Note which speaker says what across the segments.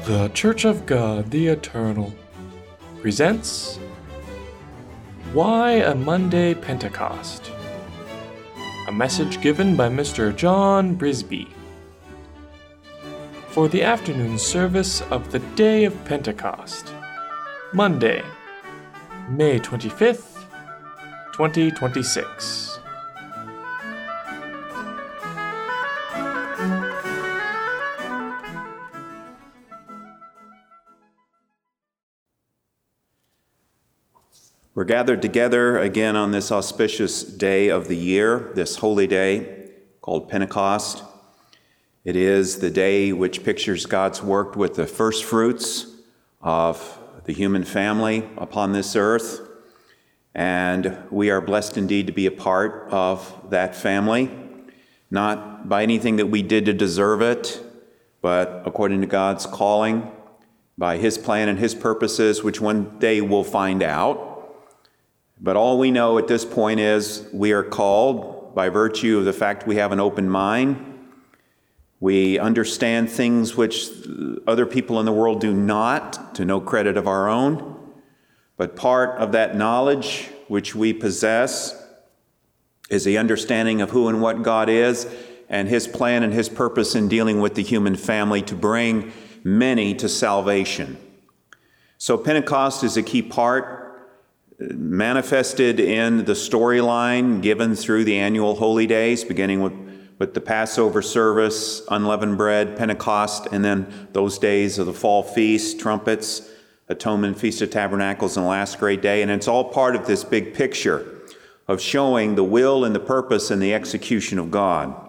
Speaker 1: The Church of God, the Eternal, presents Why a Monday Pentecost? A message given by Mr. John Brisby. For the afternoon service of the day of Pentecost, Monday, May 25th, 2026.
Speaker 2: We're gathered together again on this auspicious day of the year, this holy day called Pentecost. It is the day which pictures God's work with the first fruits of the human family upon this earth. And we are blessed indeed to be a part of that family, not by anything that we did to deserve it, but according to God's calling, by His plan and His purposes, which one day we'll find out. But all we know at this point is we are called by virtue of the fact we have an open mind. We understand things which other people in the world do not, to no credit of our own. But part of that knowledge which we possess is the understanding of who and what God is and His plan and His purpose in dealing with the human family to bring many to salvation. So Pentecost is a key part, manifested in the storyline given through the annual holy days, beginning with the Passover service, unleavened bread, Pentecost, and then those days of the fall feast, trumpets, atonement, Feast of Tabernacles, and the last great day. And it's all part of this big picture of showing the will and the purpose and the execution of God.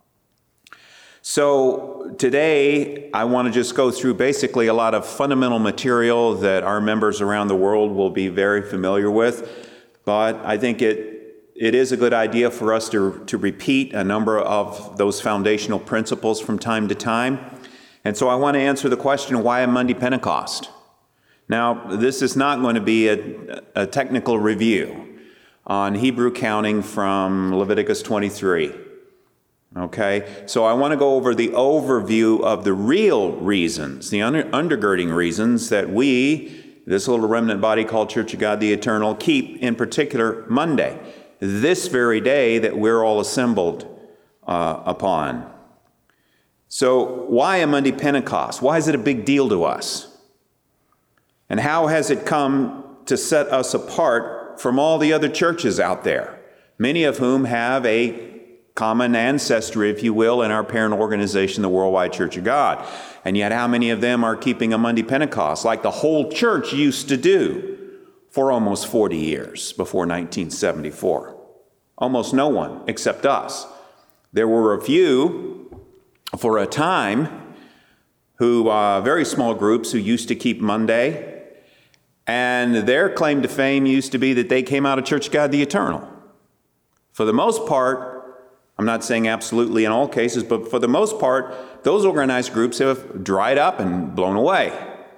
Speaker 2: So today, I want to just go through basically a lot of fundamental material that our members around the world will be very familiar with. But I think it is a good idea for us to repeat a number of those foundational principles from time to time. And so I want to answer the question, why a Monday Pentecost? Now, this is not going to be a technical review on Hebrew counting from Leviticus 23. Okay, so I want to go over the overview of the real reasons, the undergirding reasons that we, this little remnant body called Church of God the Eternal, keep in particular Monday, this very day that we're all assembled upon. So why a Monday Pentecost? Why is it a big deal to us? And how has it come to set us apart from all the other churches out there, many of whom have a common ancestry, if you will, in our parent organization, the Worldwide Church of God. And yet how many of them are keeping a Monday Pentecost, like the whole church used to do for almost 40 years before 1974? Almost no one except us. There were a few for a time who, very small groups who used to keep Monday, and their claim to fame used to be that they came out of Church of God the Eternal. For the most part, I'm not saying absolutely in all cases, but for the most part, those organized groups have dried up and blown away,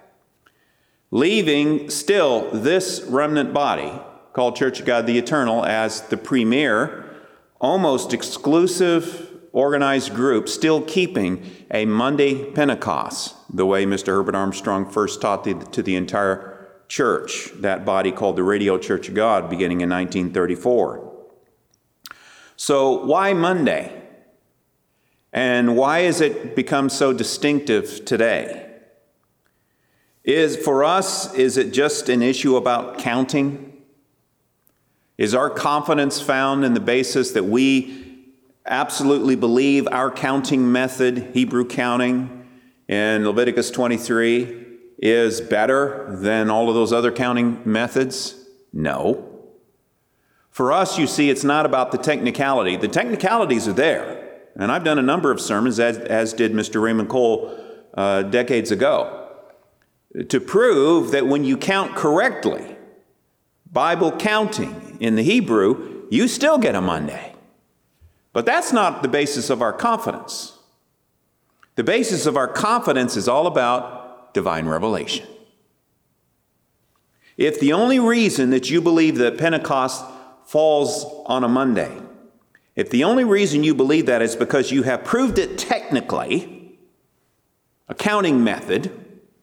Speaker 2: leaving still this remnant body called Church of God the Eternal as the premier, almost exclusive organized group still keeping a Monday Pentecost, the way Mr. Herbert Armstrong first taught to the entire church, that body called the Radio Church of God, beginning in 1934. So why Monday? And why has it become so distinctive today? For us, is it just an issue about counting? Is our confidence found in the basis that we absolutely believe our counting method, Hebrew counting, in Leviticus 23, is better than all of those other counting methods? No. For us, you see, it's not about the technicality. The technicalities are there. And I've done a number of sermons, as did Mr. Raymond Cole decades ago, to prove that when you count correctly, Bible counting in the Hebrew, you still get a Monday. But that's not the basis of our confidence. The basis of our confidence is all about divine revelation. If the only reason that you believe that Pentecost falls on a Monday, if the only reason you believe that is because you have proved it technically, a counting method,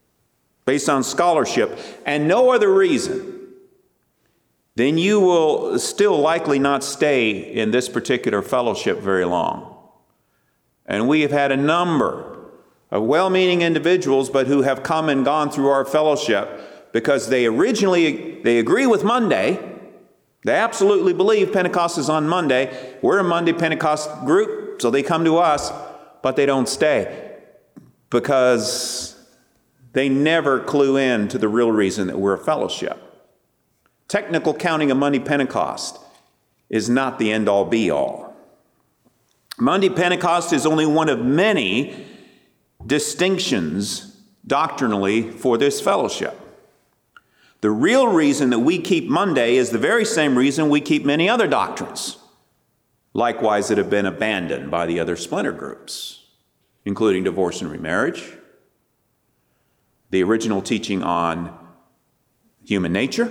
Speaker 2: based on scholarship, and no other reason, then you will still likely not stay in this particular fellowship very long. And we have had a number of well-meaning individuals, but who have come and gone through our fellowship because they agree with Monday. They absolutely believe Pentecost is on Monday. We're a Monday Pentecost group, so they come to us, but they don't stay because they never clue in to the real reason that we're a fellowship. Technical counting of Monday Pentecost is not the end-all be-all. Monday Pentecost is only one of many distinctions doctrinally for this fellowship. The real reason that we keep Monday is the very same reason we keep many other doctrines, likewise that have been abandoned by the other splinter groups, including divorce and remarriage, the original teaching on human nature,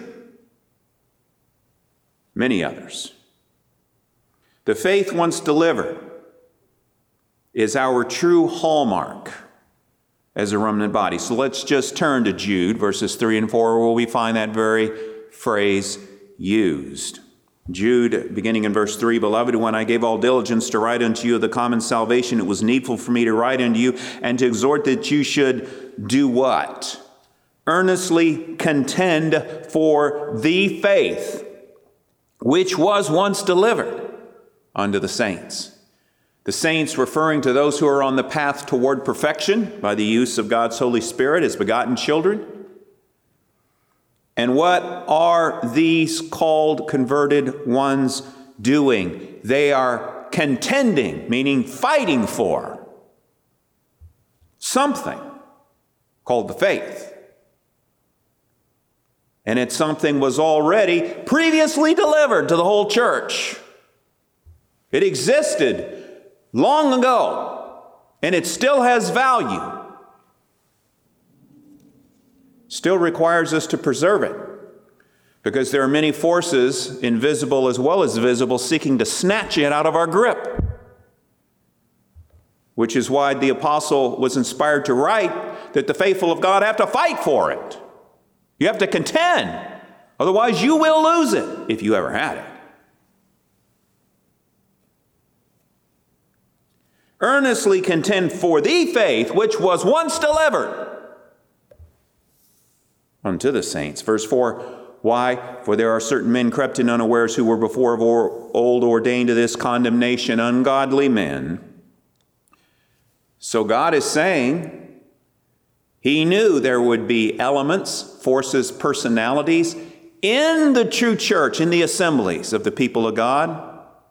Speaker 2: many others. The faith once delivered is our true hallmark as a remnant body. So let's just turn to Jude, verses 3 and 4, where we find that very phrase used. Jude, beginning in verse 3, Beloved, when I gave all diligence to write unto you of the common salvation, it was needful for me to write unto you and to exhort that you should do what? Earnestly contend for the faith which was once delivered unto the saints. The saints referring to those who are on the path toward perfection by the use of God's Holy Spirit as begotten children. And what are these called converted ones doing? They are contending, meaning fighting for something called the faith. And it's something was already previously delivered to the whole church. It existed long ago, and it still has value. Still requires us to preserve it, because there are many forces, invisible as well as visible, seeking to snatch it out of our grip. Which is why the apostle was inspired to write that the faithful of God have to fight for it. You have to contend. Otherwise, you will lose it if you ever had it. Earnestly contend for the faith which was once delivered unto the saints. Verse 4, why? For there are certain men crept in unawares who were before of old ordained to this condemnation, ungodly men. So God is saying He knew there would be elements, forces, personalities in the true church, in the assemblies of the people of God,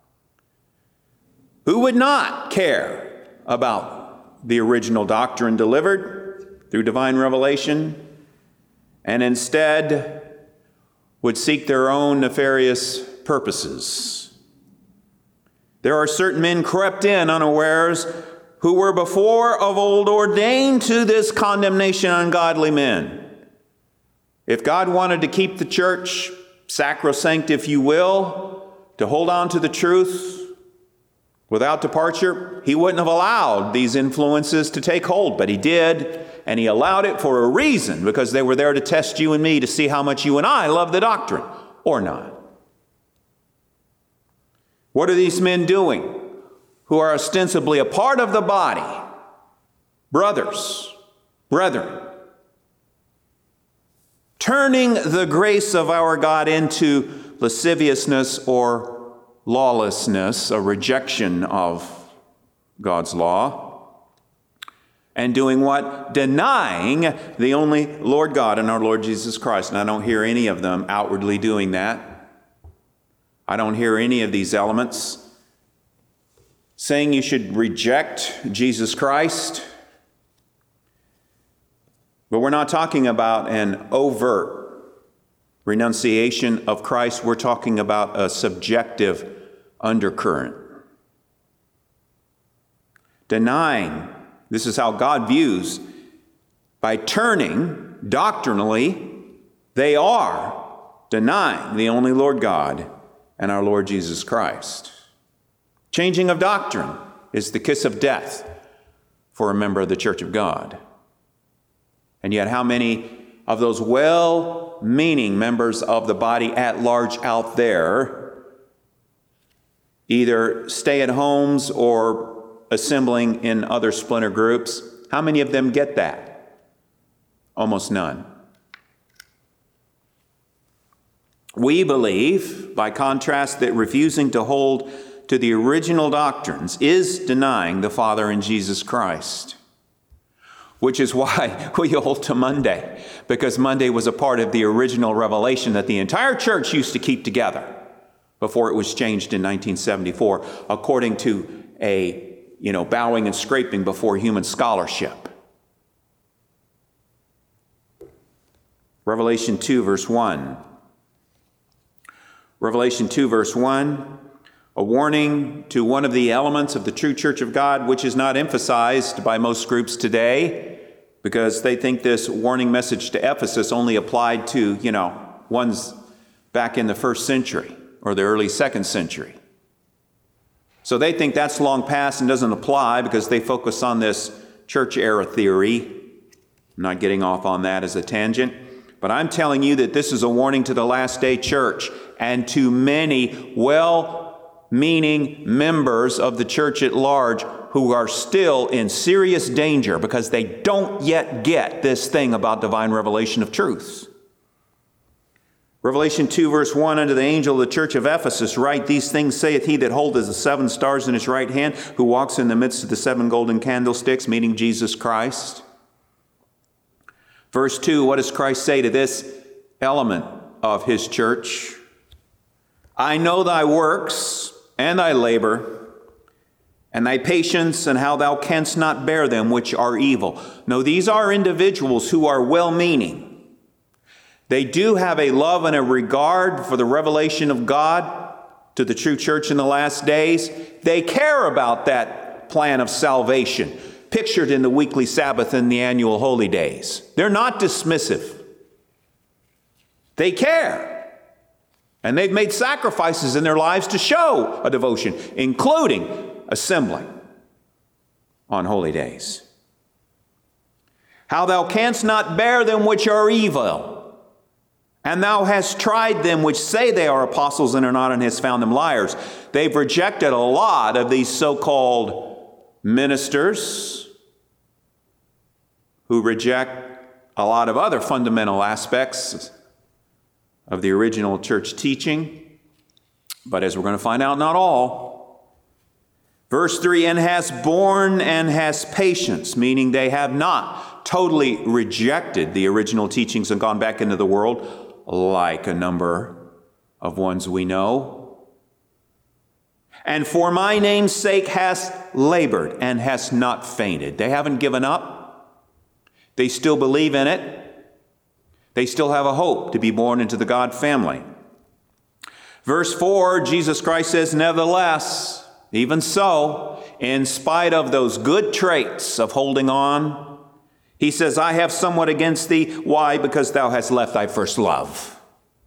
Speaker 2: who would not care about the original doctrine delivered through divine revelation, and instead would seek their own nefarious purposes. There are certain men crept in unawares who were before of old ordained to this condemnation, ungodly men. If God wanted to keep the church sacrosanct, if you will, to hold on to the truth without departure, He wouldn't have allowed these influences to take hold, but He did, and He allowed it for a reason, because they were there to test you and me to see how much you and I love the doctrine or not. What are these men doing who are ostensibly a part of the body? Brothers, brethren, turning the grace of our God into lasciviousness or lawlessness, a rejection of God's law, and doing what? Denying the only Lord God and our Lord Jesus Christ. And I don't hear any of them outwardly doing that. I don't hear any of these elements saying you should reject Jesus Christ. But we're not talking about an overt renunciation of Christ. We're talking about a subjective undercurrent. Denying, this is how God views, by turning doctrinally, they are denying the only Lord God and our Lord Jesus Christ. Changing of doctrine is the kiss of death for a member of the Church of God. And yet how many of those well-meaning members of the body at large out there either stay at homes or assembling in other splinter groups? How many of them get that? Almost none. We believe, by contrast, that refusing to hold to the original doctrines is denying the Father in Jesus Christ, which is why we hold to Monday, because Monday was a part of the original revelation that the entire church used to keep together before it was changed in 1974, according to a bowing and scraping before human scholarship. Revelation 2, verse 1. Revelation 2, verse 1, a warning to one of the elements of the true church of God, which is not emphasized by most groups today, because they think this warning message to Ephesus only applied to, ones back in the first century or the early second century. So they think that's long past and doesn't apply because they focus on this church era theory. I'm not getting off on that as a tangent. But I'm telling you that this is a warning to the last day church and to many well-meaning members of the church at large who are still in serious danger because they don't yet get this thing about divine revelation of truth. Revelation 2, verse 1, unto the angel of the church of Ephesus write, these things saith he that holdeth the 7 stars in his right hand, who walks in the midst of the 7 golden candlesticks, meaning Jesus Christ. Verse 2, what does Christ say to this element of his church? I know thy works and thy labor and thy patience, and how thou canst not bear them which are evil. No, these are individuals who are well-meaning. They do have a love and a regard for the revelation of God to the true church in the last days. They care about that plan of salvation, pictured in the weekly Sabbath and the annual holy days. They're not dismissive. They care. And they've made sacrifices in their lives to show a devotion, including assembling on holy days. How thou canst not bear them which are evil, and thou hast tried them which say they are apostles and are not, and hast found them liars. They've rejected a lot of these so-called ministers who reject a lot of other fundamental aspects of the original church teaching. But as we're going to find out, not all. Verse 3, and has borne and has patience, meaning they have not totally rejected the original teachings and gone back into the world, like a number of ones we know. And for my name's sake has labored and has not fainted. They haven't given up. They still believe in it. They still have a hope to be born into the God family. Verse 4, Jesus Christ says, nevertheless, even so, in spite of those good traits of holding on, he says, I have somewhat against thee. Why? Because thou hast left thy first love.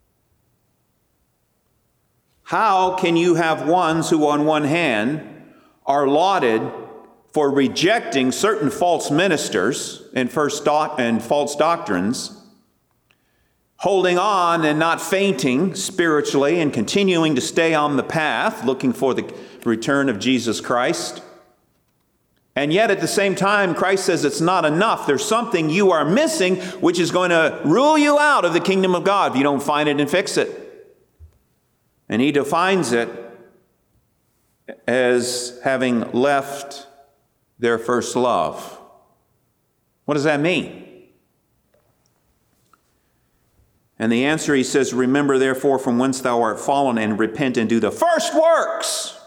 Speaker 2: How can you have ones who on one hand are lauded for rejecting certain false ministers and false doctrines, holding on and not fainting spiritually and continuing to stay on the path, looking for the return of Jesus Christ? And yet at the same time, Christ says it's not enough. There's something you are missing which is going to rule you out of the kingdom of God if you don't find it and fix it. And he defines it as having left their first love. What does that mean? And the answer, he says, remember therefore from whence thou art fallen, and repent and do the first works.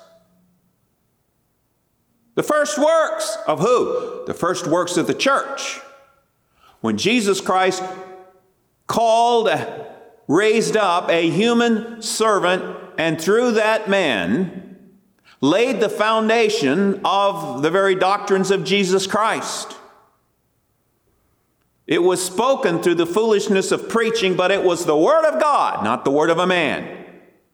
Speaker 2: The first works of who? The first works of the church. When Jesus Christ called, raised up a human servant, and through that man laid the foundation of the very doctrines of Jesus Christ. It was spoken through the foolishness of preaching, but it was the word of God, not the word of a man.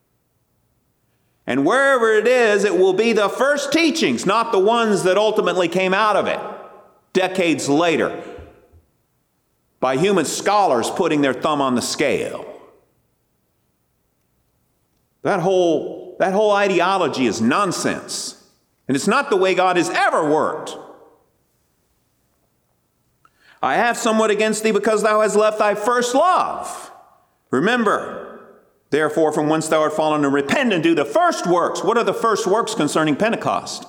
Speaker 2: And wherever it is, it will be the first teachings, not the ones that ultimately came out of it decades later. by human scholars putting their thumb on the scale. That whole ideology is nonsense. And it's not the way God has ever worked. I have somewhat against thee because thou hast left thy first love. Remember, therefore, from whence thou art fallen, and repent and do the first works. What are the first works concerning Pentecost?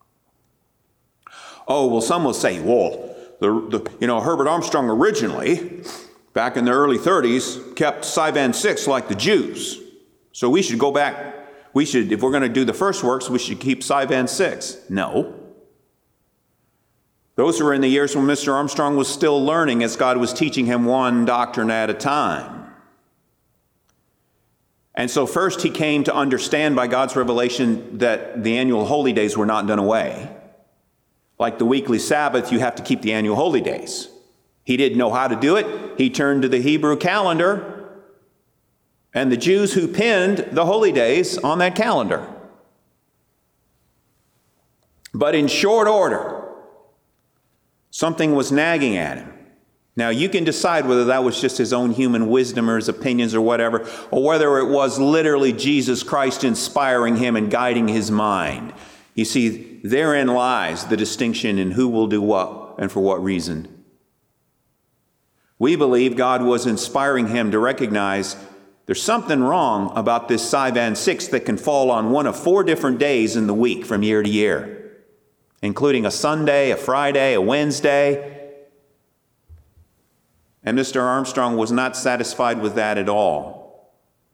Speaker 2: Oh, well, some will say, well, Herbert Armstrong originally, back in the early 30s, kept Sivan 6 like the Jews. So we should go back. If we're going to do the first works, we should keep Sivan 6. No. Those were in the years when Mr. Armstrong was still learning as God was teaching him one doctrine at a time. And so first he came to understand by God's revelation that the annual holy days were not done away. Like the weekly Sabbath, you have to keep the annual holy days. He didn't know how to do it. He turned to the Hebrew calendar and the Jews who pinned the holy days on that calendar. But in short order, something was nagging at him. Now, you can decide whether that was just his own human wisdom or his opinions or whatever, or whether it was literally Jesus Christ inspiring him and guiding his mind. You see, therein lies the distinction in who will do what and for what reason. We believe God was inspiring him to recognize there's something wrong about this Sivan 6 that can fall on one of 4 different days in the week from year to year, including a Sunday, a Friday, a Wednesday. And Mr. Armstrong was not satisfied with that at all.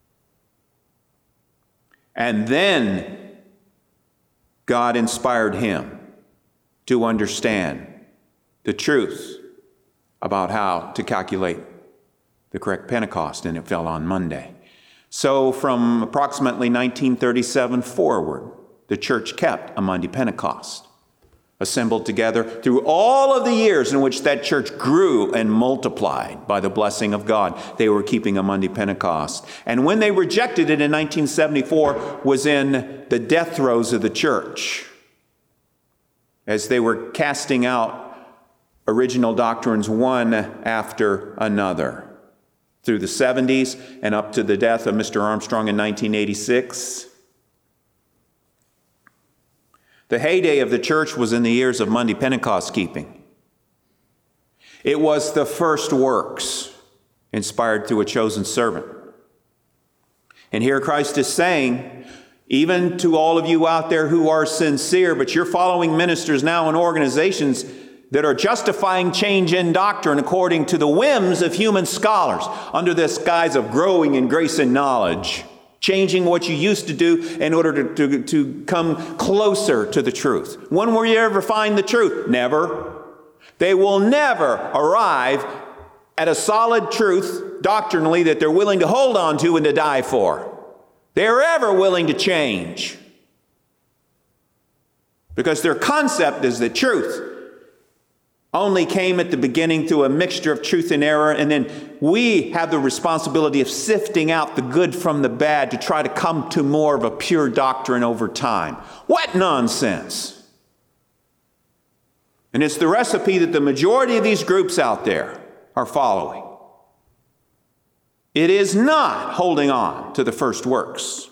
Speaker 2: And then God inspired him to understand the truth about how to calculate the correct Pentecost, and it fell on Monday. So from approximately 1937 forward, the church kept a Monday Pentecost, assembled together through all of the years in which that church grew and multiplied by the blessing of God. They were keeping a Monday Pentecost. And when they rejected it in 1974 was in the death throes of the church, as they were casting out original doctrines one after another. Through the 70s and up to the death of Mr. Armstrong in 1986. The heyday of the church was in the years of Monday Pentecost keeping. It was the first works inspired through a chosen servant. And here Christ is saying, even to all of you out there who are sincere, but you're following ministers now and organizations that are justifying change in doctrine according to the whims of human scholars under this guise of growing in grace and knowledge, changing what you used to do in order to come closer to the truth. When will you ever find the truth? Never. They will never arrive at a solid truth doctrinally that they're willing to hold on to and to die for. They're ever willing to change. Because their concept is that truth only came at the beginning through a mixture of truth and error, and then we have the responsibility of sifting out the good from the bad to try to come to more of a pure doctrine over time. What nonsense! And it's the recipe that the majority of these groups out there are following. It is not holding on to the first works.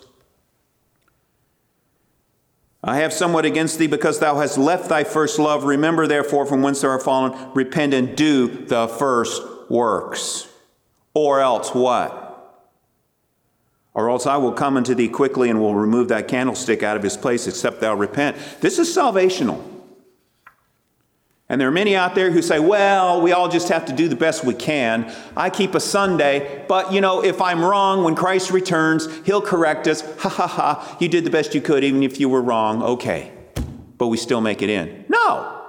Speaker 2: I have somewhat against thee because thou hast left thy first love. Remember, therefore, from whence thou art fallen, repent and do the first works. Or else what? Or else I will come unto thee quickly and will remove thy candlestick out of his place, except thou repent. This is salvational. And there are many out there who say, well, we all just have to do the best we can. I keep a Sunday, but if I'm wrong, when Christ returns, he'll correct us. Ha ha ha, you did the best you could even if you were wrong. Okay, but we still make it in. No.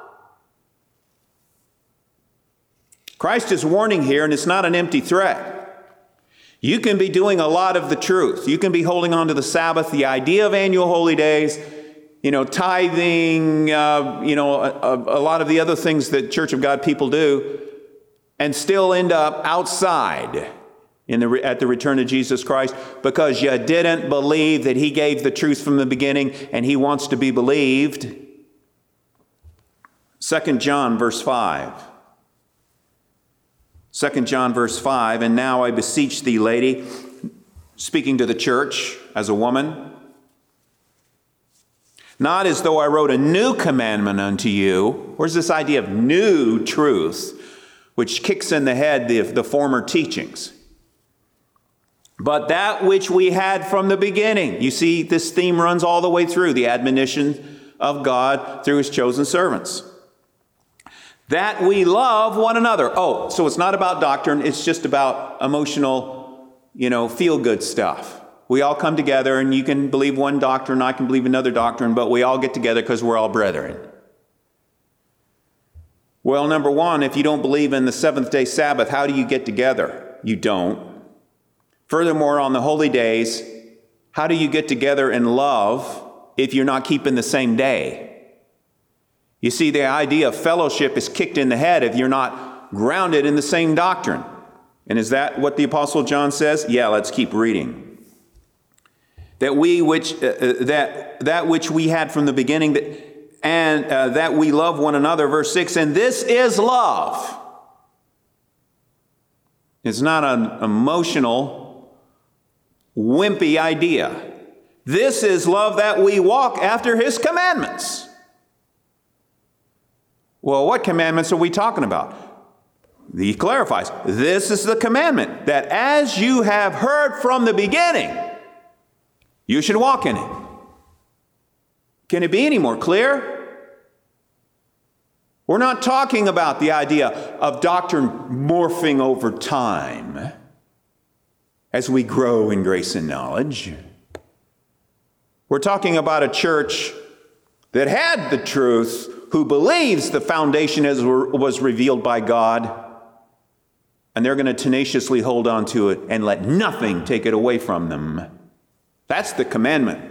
Speaker 2: Christ is warning here, and it's not an empty threat. You can be doing a lot of the truth. You can be holding on to the Sabbath, the idea of annual holy days, tithing, a lot of the other things that Church of God people do, and still end up outside at the return of Jesus Christ because you didn't believe that he gave the truth from the beginning and he wants to be believed. 2 John verse 5. 2 John verse 5, and now I beseech thee, lady, speaking to the church as a woman, not as though I wrote a new commandment unto you. Where's this idea of new truth, which kicks in the head the former teachings? But that which we had from the beginning. You see, this theme runs all the way through the admonition of God through his chosen servants. That we love one another. Oh, so it's not about doctrine. It's just about emotional, feel-good stuff. We all come together, and you can believe one doctrine, I can believe another doctrine, but we all get together because we're all brethren. Well, number one, if you don't believe in the seventh-day Sabbath, how do you get together? You don't. Furthermore, on the holy days, how do you get together in love if you're not keeping the same day? You see, the idea of fellowship is kicked in the head if you're not grounded in the same doctrine. And is that what the Apostle John says? Yeah, let's keep reading. That which we had from the beginning, that we love one another, verse 6, and this is love. It's not an emotional, wimpy idea. This is love, that we walk after his commandments. Well, what commandments are we talking about? He clarifies, this is the commandment, that as you have heard from the beginning, you should walk in it. Can it be any more clear? We're not talking about the idea of doctrine morphing over time as we grow in grace and knowledge. We're talking about a church that had the truth, who believes the foundation as was revealed by God, and they're going to tenaciously hold on to it and let nothing take it away from them. That's the commandment.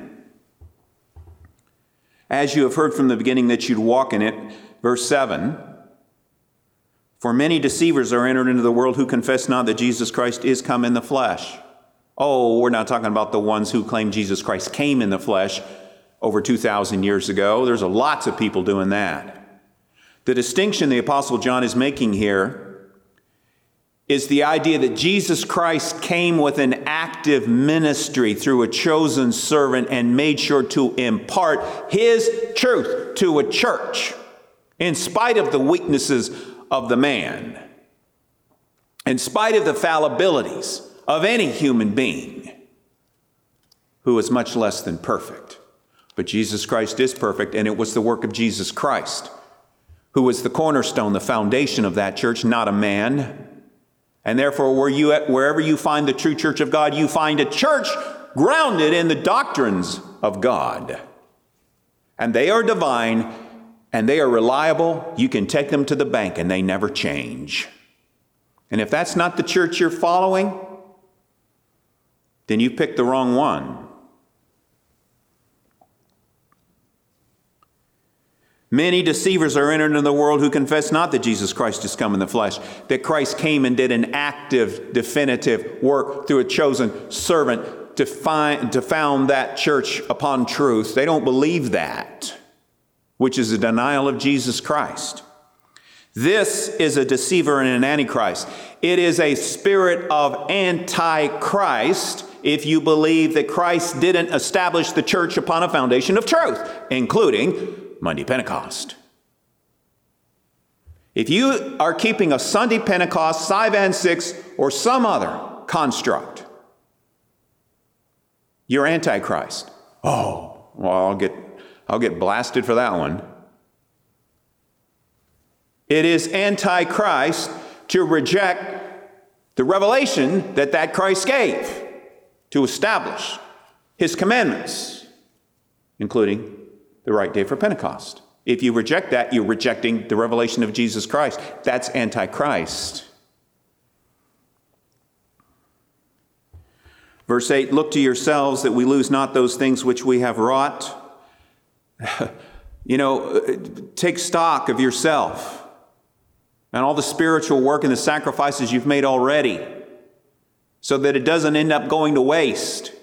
Speaker 2: As you have heard from the beginning that you'd walk in it, verse 7, for many deceivers are entered into the world who confess not that Jesus Christ is come in the flesh. Oh, we're not talking about the ones who claim Jesus Christ came in the flesh over 2,000 years ago. There's lots of people doing that. The distinction the Apostle John is making here is the idea that Jesus Christ came with an active ministry through a chosen servant and made sure to impart his truth to a church in spite of the weaknesses of the man, in spite of the fallibilities of any human being who is much less than perfect. But Jesus Christ is perfect, and it was the work of Jesus Christ, who was the cornerstone, the foundation of that church, not a man. And therefore, wherever you find the true church of God, you find a church grounded in the doctrines of God. And they are divine, and they are reliable. You can take them to the bank, and they never change. And if that's not the church you're following, then you picked the wrong one. Many deceivers are entered into the world who confess not that Jesus Christ is come in the flesh, that Christ came and did an active, definitive work through a chosen servant to found that church upon truth. They don't believe that, which is a denial of Jesus Christ. This is a deceiver and an antichrist. It is a spirit of antichrist if you believe that Christ didn't establish the church upon a foundation of truth, including Monday Pentecost. If you are keeping a Sunday Pentecost, Sivan 6, or some other construct, you're Antichrist. Oh, well, I'll get blasted for that one. It is Antichrist to reject the revelation that Christ gave to establish his commandments, including the right day for Pentecost. If you reject that, you're rejecting the revelation of Jesus Christ. That's Antichrist. Verse 8, look to yourselves that we lose not those things which we have wrought. Take stock of yourself and all the spiritual work and the sacrifices you've made already, so that it doesn't end up going to waste,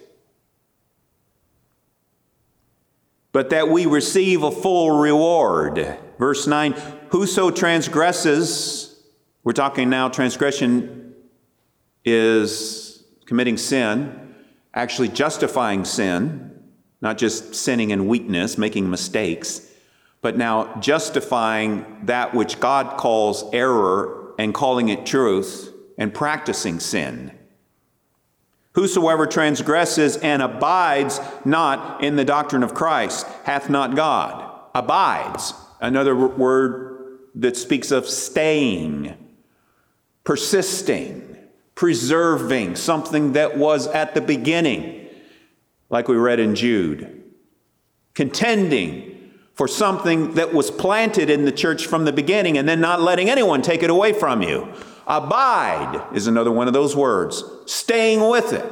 Speaker 2: but that we receive a full reward. Verse 9, whoso transgresses, We're talking now, transgression is committing sin, actually justifying sin, not just sinning in weakness, making mistakes, but now justifying that which God calls error and calling it truth and practicing sin. Whosoever transgresses and abides not in the doctrine of Christ hath not God. Abides, another word that speaks of staying, persisting, preserving something that was at the beginning, like we read in Jude. Contending for something that was planted in the church from the beginning and then not letting anyone take it away from you. Abide is another one of those words. Staying with it.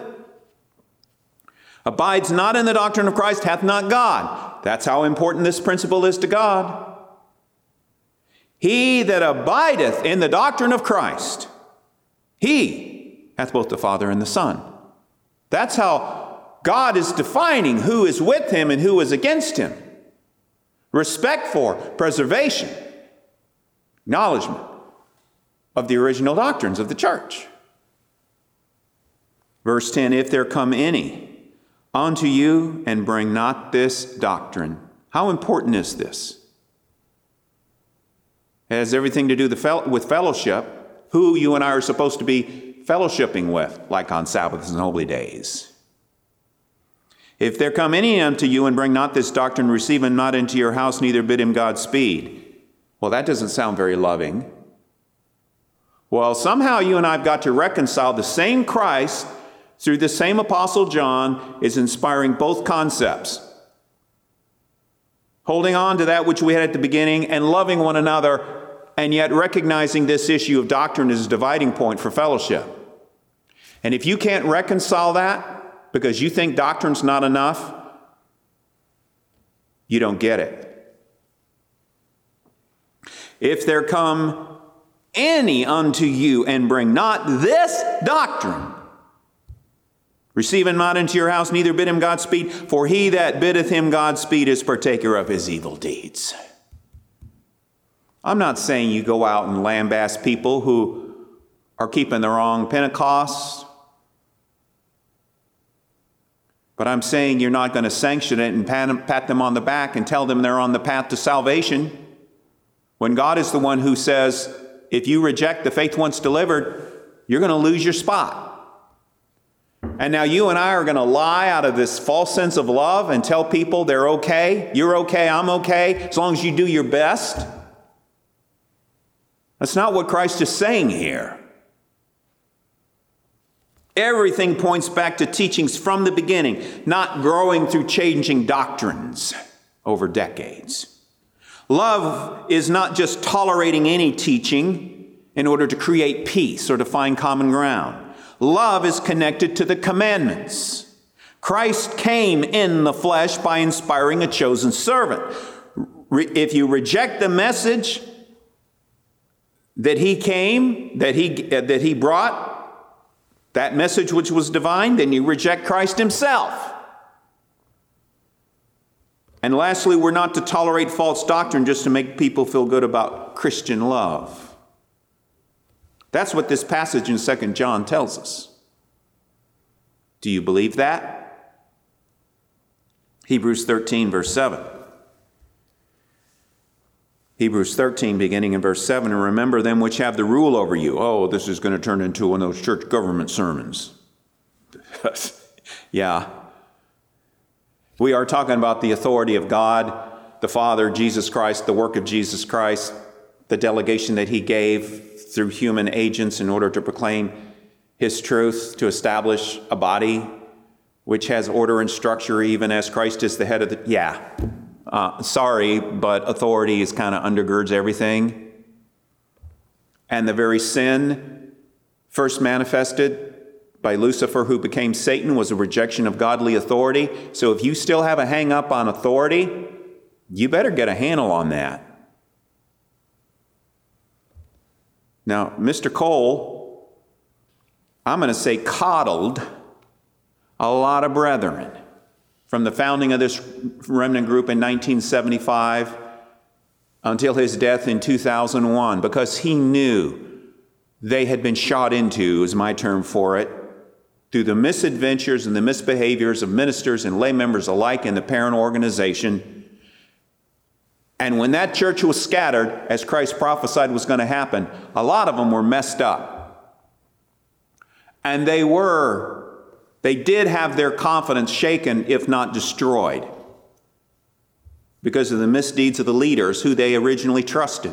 Speaker 2: Abides not in the doctrine of Christ hath not God. That's how important this principle is to God. He that abideth in the doctrine of Christ, he hath both the Father and the Son. That's how God is defining who is with him and who is against him. Respect for, preservation, acknowledgement of the original doctrines of the church. Verse 10, if there come any unto you and bring not this doctrine. How important is this? It has everything to do with fellowship, who you and I are supposed to be fellowshipping with, like on Sabbaths and holy days. If there come any unto you and bring not this doctrine, receive him not into your house, neither bid him Godspeed. Well, that doesn't sound very loving. Well, somehow you and I have got to reconcile the same Christ through the same Apostle John is inspiring both concepts. Holding on to that which we had at the beginning and loving one another, and yet recognizing this issue of doctrine as a dividing point for fellowship. And if you can't reconcile that, because you think doctrine's not enough, you don't get it. If there come any unto you and bring not this doctrine, receive him not into your house, neither bid him Godspeed, for he that biddeth him Godspeed is partaker of his evil deeds. I'm not saying you go out and lambaste people who are keeping the wrong Pentecost, but I'm saying you're not going to sanction it and pat them on the back and tell them they're on the path to salvation, when God is the one who says, if you reject the faith once delivered, you're going to lose your spot. And now you and I are going to lie out of this false sense of love and tell people they're okay, you're okay, I'm okay, as long as you do your best. That's not what Christ is saying here. Everything points back to teachings from the beginning, not growing through changing doctrines over decades. Love is not just tolerating any teaching in order to create peace or to find common ground. Love is connected to the commandments. Christ came in the flesh by inspiring a chosen servant. If you reject the message that he came, that he brought, that message which was divine, then you reject Christ himself. And lastly, we're not to tolerate false doctrine just to make people feel good about Christian love. That's what this passage in 2 John tells us. Do you believe that? Hebrews 13, verse 7. Hebrews 13, beginning in verse 7, and remember them which have the rule over you. Oh, this is going to turn into one of those church government sermons. Yeah. We are talking about the authority of God, the Father, Jesus Christ, the work of Jesus Christ, the delegation that he gave through human agents in order to proclaim his truth, to establish a body which has order and structure, even as Christ is the head of the... Yeah. Sorry, but authority is kind of undergirds everything. And the very sin first manifested by Lucifer, who became Satan, was a rejection of godly authority. So if you still have a hang up on authority, you better get a handle on that. Now, Mr. Cole, I'm going to say coddled a lot of brethren from the founding of this remnant group in 1975 until his death in 2001, because he knew they had been shot into, is my term for it, through the misadventures and the misbehaviors of ministers and lay members alike in the parent organization. And when that church was scattered, as Christ prophesied was going to happen, a lot of them were messed up. And they did have their confidence shaken, if not destroyed, because of the misdeeds of the leaders who they originally trusted.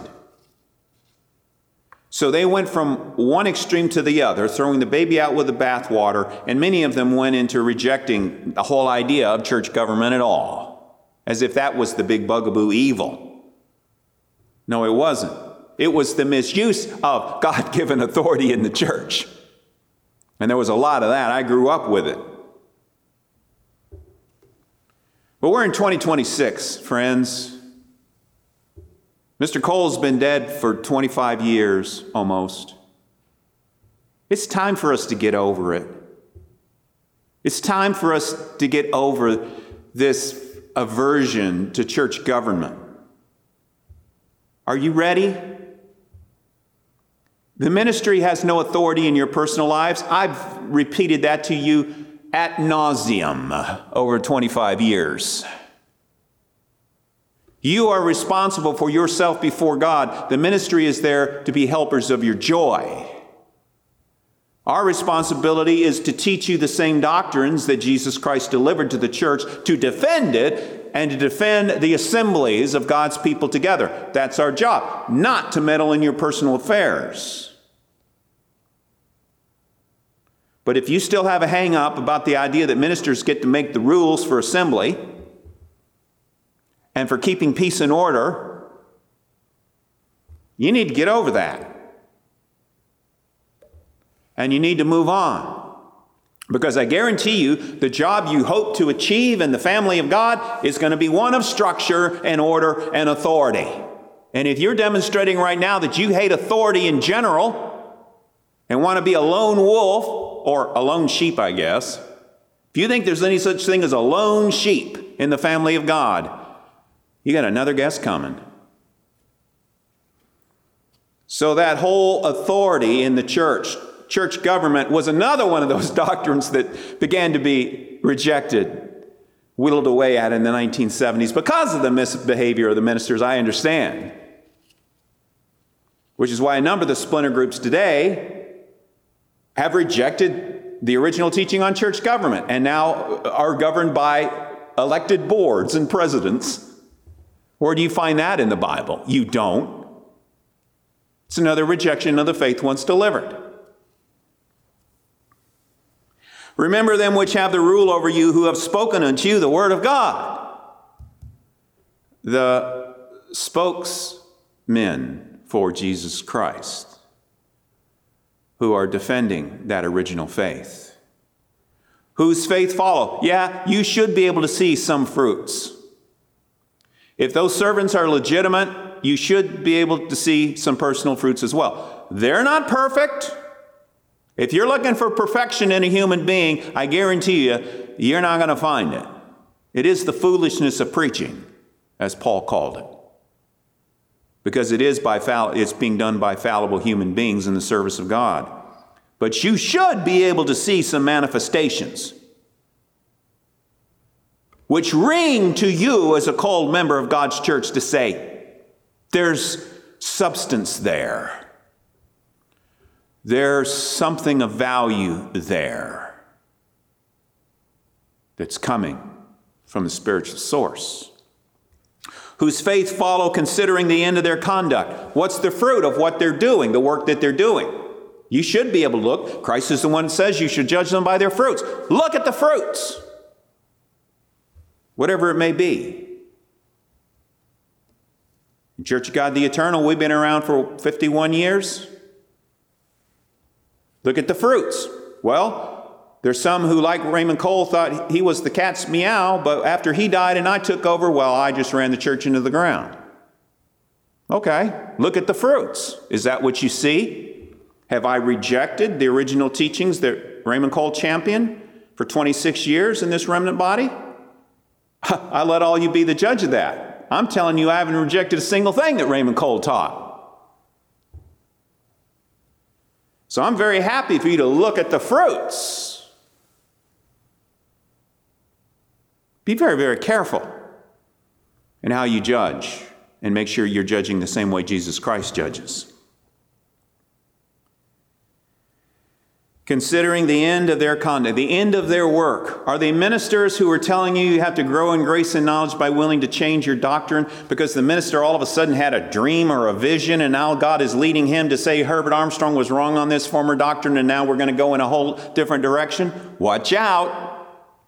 Speaker 2: So they went from one extreme to the other, throwing the baby out with the bathwater, and many of them went into rejecting the whole idea of church government at all, as if that was the big bugaboo evil. No, it wasn't. It was the misuse of God-given authority in the church. And there was a lot of that. I grew up with it. But we're in 2026, friends. Mr. Cole's been dead for 25 years, almost. It's time for us to get over it. It's time for us to get over this aversion to church government. Are you ready? The ministry has no authority in your personal lives. I've repeated that to you ad nauseum over 25 years. You are responsible for yourself before God. The ministry is there to be helpers of your joy. Our responsibility is to teach you the same doctrines that Jesus Christ delivered to the church, to defend it, and to defend the assemblies of God's people together. That's our job, not to meddle in your personal affairs. But if you still have a hang-up about the idea that ministers get to make the rules for assembly and for keeping peace and order, you need to get over that. And you need to move on. Because I guarantee you, the job you hope to achieve in the family of God is going to be one of structure and order and authority. And if you're demonstrating right now that you hate authority in general and want to be a lone wolf, or a lone sheep, I guess, if you think there's any such thing as a lone sheep in the family of God, you got another guest coming. So that whole authority in the church government, was another one of those doctrines that began to be rejected, whittled away at in the 1970s because of the misbehavior of the ministers, I understand. Which is why a number of the splinter groups today have rejected the original teaching on church government and now are governed by elected boards and presidents. Where do you find that in the Bible? You don't. It's another rejection of the faith once delivered. Remember them which have the rule over you, who have spoken unto you the word of God. The spokesmen for Jesus Christ, who are defending that original faith. Whose faith follow? Yeah, you should be able to see some fruits. If those servants are legitimate, you should be able to see some personal fruits as well. They're not perfect. If you're looking for perfection in a human being, I guarantee you, you're not going to find it. It is the foolishness of preaching, as Paul called it. Because it's being done by fallible human beings in the service of God. But you should be able to see some manifestations which ring to you as a called member of God's church to say, there's substance there. There's something of value there that's coming from the spiritual source. Whose faith follow considering the end of their conduct. What's the fruit of what they're doing, the work that they're doing? You should be able to look. Christ is the one that says you should judge them by their fruits. Look at the fruits. Whatever it may be. Church of God the Eternal, we've been around for 51 years. Look at the fruits. Well, there's some who, like Raymond Cole, thought he was the cat's meow, but after he died and I took over, well, I just ran the church into the ground. Okay, look at the fruits. Is that what you see? Have I rejected the original teachings that Raymond Cole championed for 26 years in this remnant body? I let all you be the judge of that. I'm telling you, I haven't rejected a single thing that Raymond Cole taught. So I'm very happy for you to look at the fruits. Be very, very careful in how you judge, and make sure you're judging the same way Jesus Christ judges. Considering the end of their conduct, the end of their work. Are they ministers who are telling you have to grow in grace and knowledge by willing to change your doctrine because the minister all of a sudden had a dream or a vision and now God is leading him to say Herbert Armstrong was wrong on this former doctrine and now we're going to go in a whole different direction? Watch out.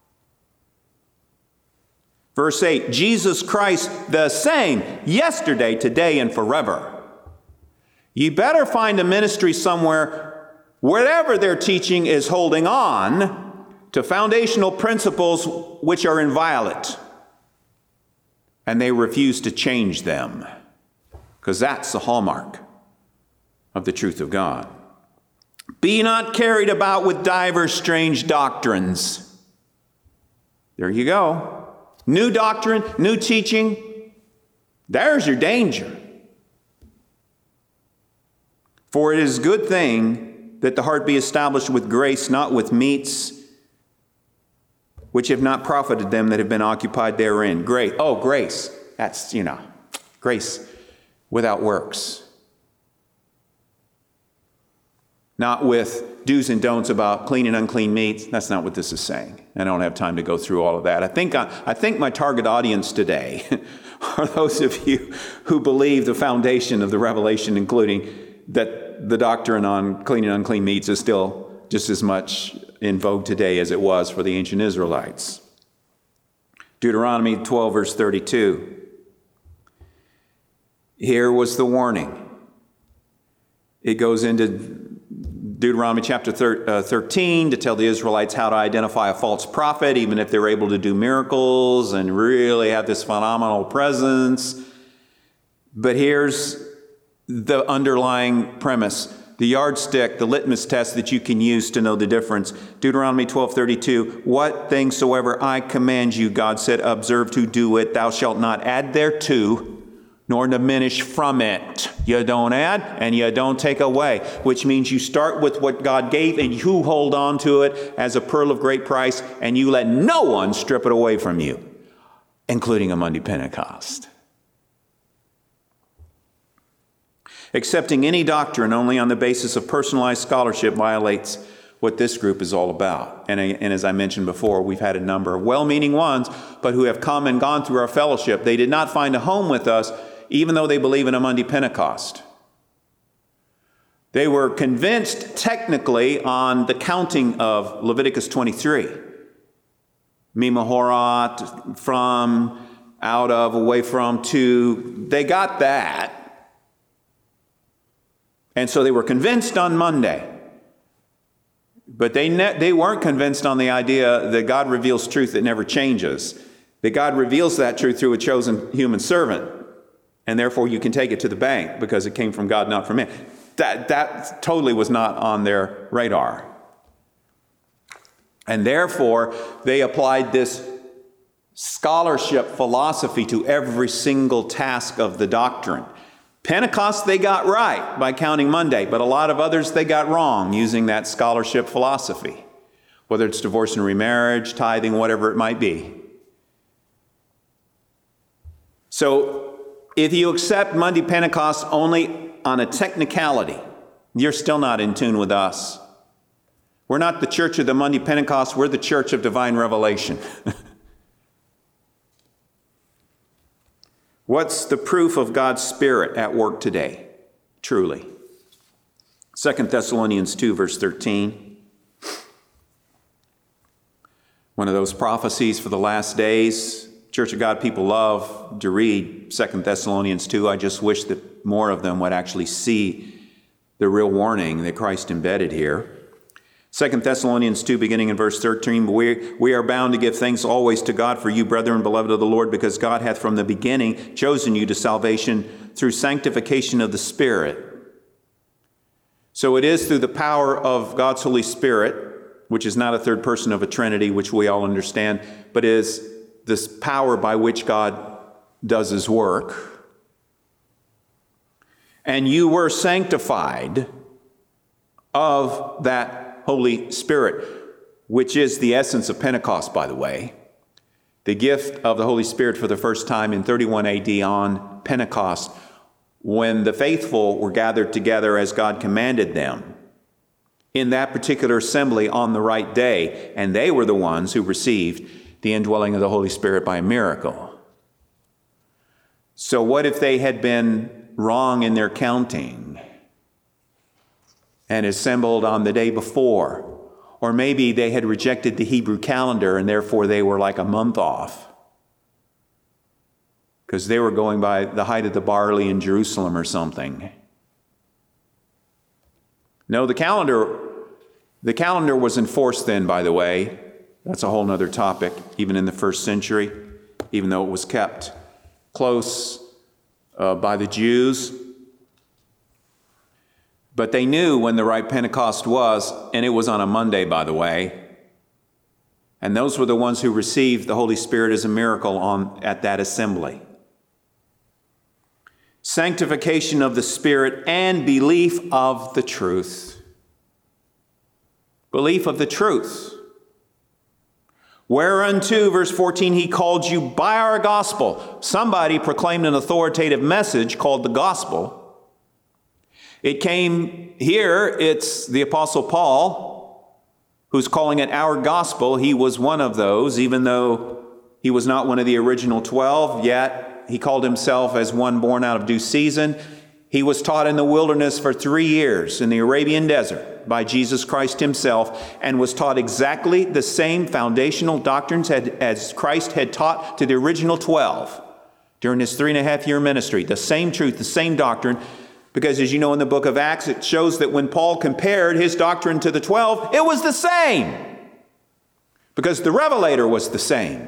Speaker 2: Verse 8, Jesus Christ the same, yesterday, today, and forever. You better find a ministry somewhere wherever their teaching is holding on to foundational principles which are inviolate, and they refuse to change them, because that's the hallmark of the truth of God. Be not carried about with divers strange doctrines. There you go. New doctrine, new teaching. There's your danger. For it is a good thing that the heart be established with grace, not with meats, which have not profited them that have been occupied therein. Grace. Oh, grace. That's, grace without works. Not with do's and don'ts about clean and unclean meats. That's not what this is saying. I don't have time to go through all of that. I think my target audience today are those of you who believe the foundation of the revelation, including that the doctrine on clean and unclean meats is still just as much in vogue today as it was for the ancient Israelites. Deuteronomy 12, verse 32. Here was the warning. It goes into Deuteronomy chapter 13 to tell the Israelites how to identify a false prophet, even if they're able to do miracles and really have this phenomenal presence. But here's the underlying premise, the yardstick, the litmus test that you can use to know the difference. Deuteronomy 12:32, what things soever I command you, God said, observe to do it. Thou shalt not add thereto, nor diminish from it. You don't add and you don't take away, which means you start with what God gave and you hold on to it as a pearl of great price, and you let no one strip it away from you, including a Monday Pentecost. Accepting any doctrine only on the basis of personalized scholarship violates what this group is all about. And as I mentioned before, we've had a number of well-meaning ones, but who have come and gone through our fellowship. They did not find a home with us, even though they believe in a Monday Pentecost. They were convinced technically on the counting of Leviticus 23. Mimahorat, from, out of, away from, to. They got that. And so they were convinced on Monday. But they weren't convinced on the idea that God reveals truth that never changes. That God reveals that truth through a chosen human servant. And therefore you can take it to the bank because it came from God, not from man. That totally was not on their radar. And therefore they applied this scholarship philosophy to every single task of the doctrine. Pentecost they got right by counting Monday, but a lot of others they got wrong using that scholarship philosophy, whether it's divorce and remarriage, tithing, whatever it might be. So if you accept Monday Pentecost only on a technicality, you're still not in tune with us. We're not the church of the Monday Pentecost, we're the church of divine revelation. What's the proof of God's Spirit at work today? Truly. 2 Thessalonians 2, verse 13. One of those prophecies for the last days. Church of God people love to read 2 Thessalonians 2. I just wish that more of them would actually see the real warning that Christ embedded here. 2 Thessalonians 2, beginning in verse 13, we are bound to give thanks always to God for you, brethren, beloved of the Lord, because God hath from the beginning chosen you to salvation through sanctification of the Spirit. So it is through the power of God's Holy Spirit, which is not a third person of a Trinity, which we all understand, but is this power by which God does his work. And you were sanctified of that Holy Spirit, which is the essence of Pentecost, by the way. The gift of the Holy Spirit for the first time in 31 AD on Pentecost, when the faithful were gathered together as God commanded them in that particular assembly on the right day, and they were the ones who received the indwelling of the Holy Spirit by a miracle. So what if they had been wrong in their counting and assembled on the day before? Or maybe they had rejected the Hebrew calendar and therefore they were like a month off because they were going by the height of the barley in Jerusalem or something. No, the calendar was enforced then, by the way. That's a whole other topic, even in the first century, even though it was kept close by the Jews. But they knew when the right Pentecost was, and it was on a Monday, by the way. And those were the ones who received the Holy Spirit as a miracle at that assembly. Sanctification of the Spirit and belief of the truth. Belief of the truth. Whereunto, verse 14, he called you by our gospel. Somebody proclaimed an authoritative message called the gospel. It came here, it's the Apostle Paul who's calling it our gospel. He was one of those, even though he was not one of the original 12, yet he called himself as one born out of due season. He was taught in the wilderness for 3 years in the Arabian desert by Jesus Christ himself, and was taught exactly the same foundational doctrines as Christ had taught to the original 12 during his 3.5-year ministry. The same truth, the same doctrine. Because as you know in the book of Acts, it shows that when Paul compared his doctrine to the 12, it was the same. Because the revelator was the same.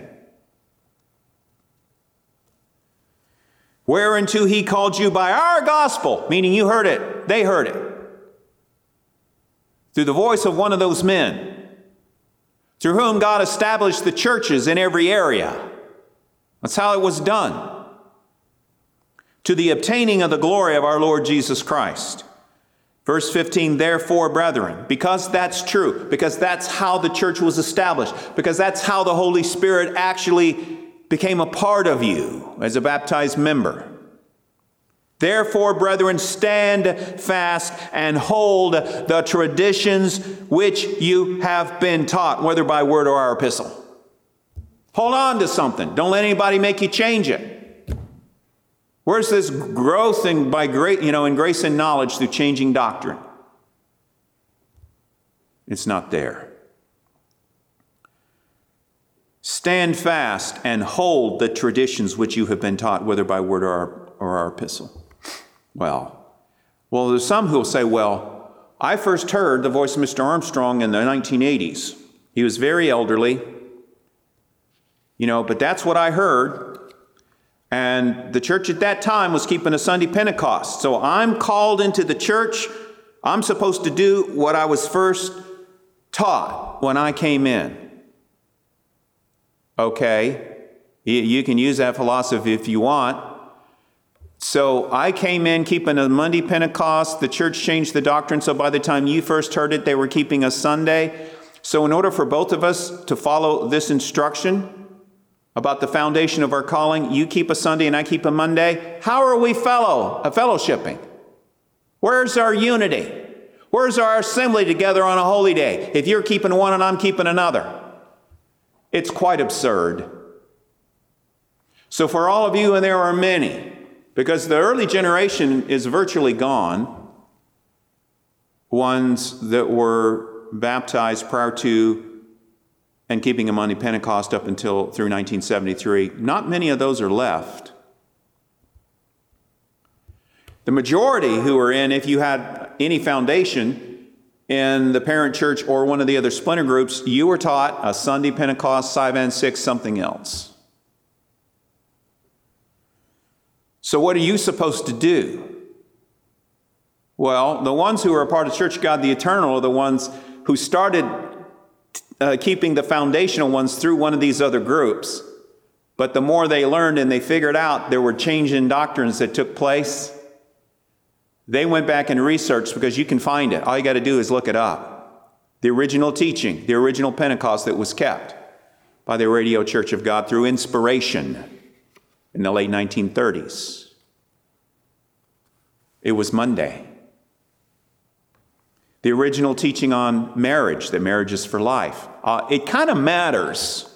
Speaker 2: Whereunto he called you by our gospel, meaning you heard it, they heard it. Through the voice of one of those men, through whom God established the churches in every area. That's how it was done. To the obtaining of the glory of our Lord Jesus Christ. Verse 15, therefore, brethren, because that's true, because that's how the church was established, because that's how the Holy Spirit actually became a part of you as a baptized member. Therefore, brethren, stand fast and hold the traditions which you have been taught, whether by word or our epistle. Hold on to something. Don't let anybody make you change it. Where's this growth in grace and knowledge through changing doctrine? It's not there. Stand fast and hold the traditions which you have been taught, whether by word or our epistle. Well, there's some who will say, well, I first heard the voice of Mr. Armstrong in the 1980s. He was very elderly, but that's what I heard. And the church at that time was keeping a Sunday Pentecost. So I'm called into the church. I'm supposed to do what I was first taught when I came in. Okay, you can use that philosophy if you want. So I came in keeping a Monday Pentecost. The church changed the doctrine. So by the time you first heard it, they were keeping a Sunday. So in order for both of us to follow this instruction about the foundation of our calling, you keep a Sunday and I keep a Monday, how are we fellowshipping? Where's our unity? Where's our assembly together on a holy day if you're keeping one and I'm keeping another? It's quite absurd. So for all of you, and there are many, because the early generation is virtually gone, ones that were baptized prior to and keeping a Monday Pentecost up through 1973, not many of those are left. The majority who are in, if you had any foundation in the parent church or one of the other splinter groups, you were taught a Sunday Pentecost, Sivan 6, something else. So what are you supposed to do? Well, the ones who are a part of Church of God the Eternal are the ones who started keeping the foundational ones through one of these other groups. But the more they learned and they figured out there were change in doctrines that took place, They went back and researched, because you can find it. All you got to do is look it up. The original teaching, the original Pentecost that was kept by the Radio Church of God through inspiration in the late 1930s. It was Monday. The original teaching on marriage, that marriage is for life. It kind of matters.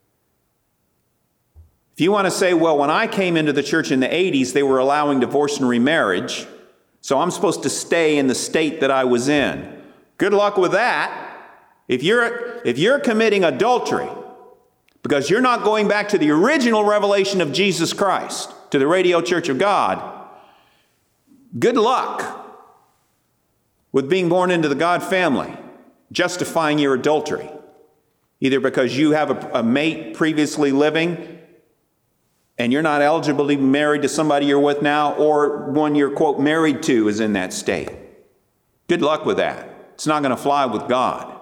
Speaker 2: If you want to say, well, when I came into the church in the 80s, they were allowing divorce and remarriage, so I'm supposed to stay in the state that I was in. Good luck with that. If you're committing adultery because you're not going back to the original revelation of Jesus Christ, to the Radio Church of God, good luck with being born into the God family, justifying your adultery, either because you have a mate previously living and you're not eligible to be married to somebody you're with now, or one you're, quote, married to is in that state. Good luck with that. It's not going to fly with God.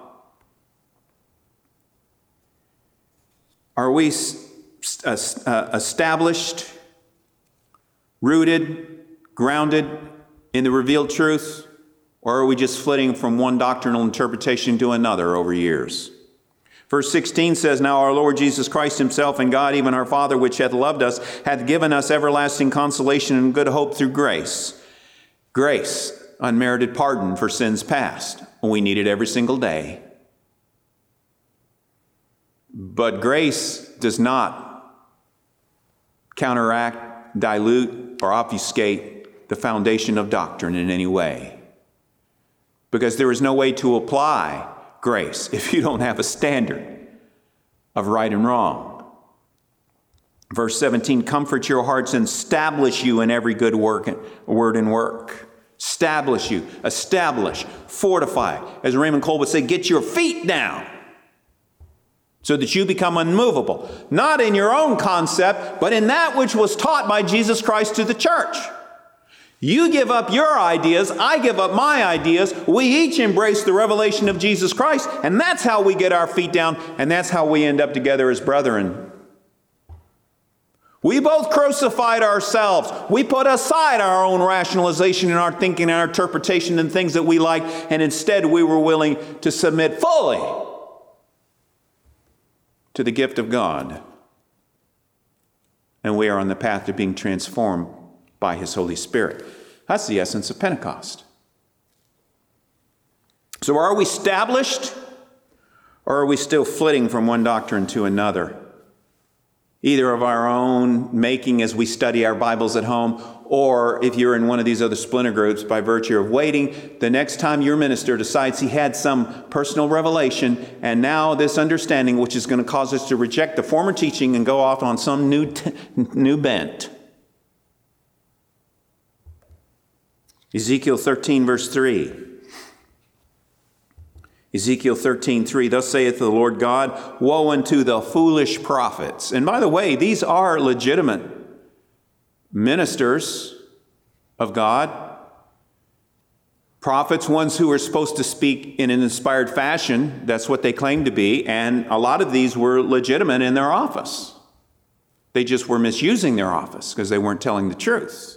Speaker 2: Are we established, rooted, grounded in the revealed truth? Or are we just flitting from one doctrinal interpretation to another over years? Verse 16 says, Now our Lord Jesus Christ himself and God, even our Father, which hath loved us, hath given us everlasting consolation and good hope through grace. Grace, unmerited pardon for sins past. We need it every single day. But grace does not counteract, dilute, or obfuscate the foundation of doctrine in any way. Because there is no way to apply grace if you don't have a standard of right and wrong. Verse 17, comfort your hearts and establish you in every good word and work. Establish you, establish, fortify. As Raymond Cole would say, get your feet down so that you become unmovable. Not in your own concept, but in that which was taught by Jesus Christ to the church. You give up your ideas, I give up my ideas. We each embrace the revelation of Jesus Christ, and that's how we get our feet down, and that's how we end up together as brethren. We both crucified ourselves. We put aside our own rationalization and our thinking and our interpretation and things that we like, and instead we were willing to submit fully to the gift of God. And we are on the path to being transformed by His Holy Spirit. That's the essence of Pentecost. So are we established, or are we still flitting from one doctrine to another? Either of our own making as we study our Bibles at home, or if you're in one of these other splinter groups, by virtue of waiting, the next time your minister decides he had some personal revelation, and now this understanding, which is going to cause us to reject the former teaching and go off on some new bent. Ezekiel 13, verse 3. Ezekiel 13:3, thus saith the Lord God, woe unto the foolish prophets. And by the way, these are legitimate ministers of God. Prophets, ones who are supposed to speak in an inspired fashion. That's what they claim to be. And a lot of these were legitimate in their office. They just were misusing their office because they weren't telling the truth.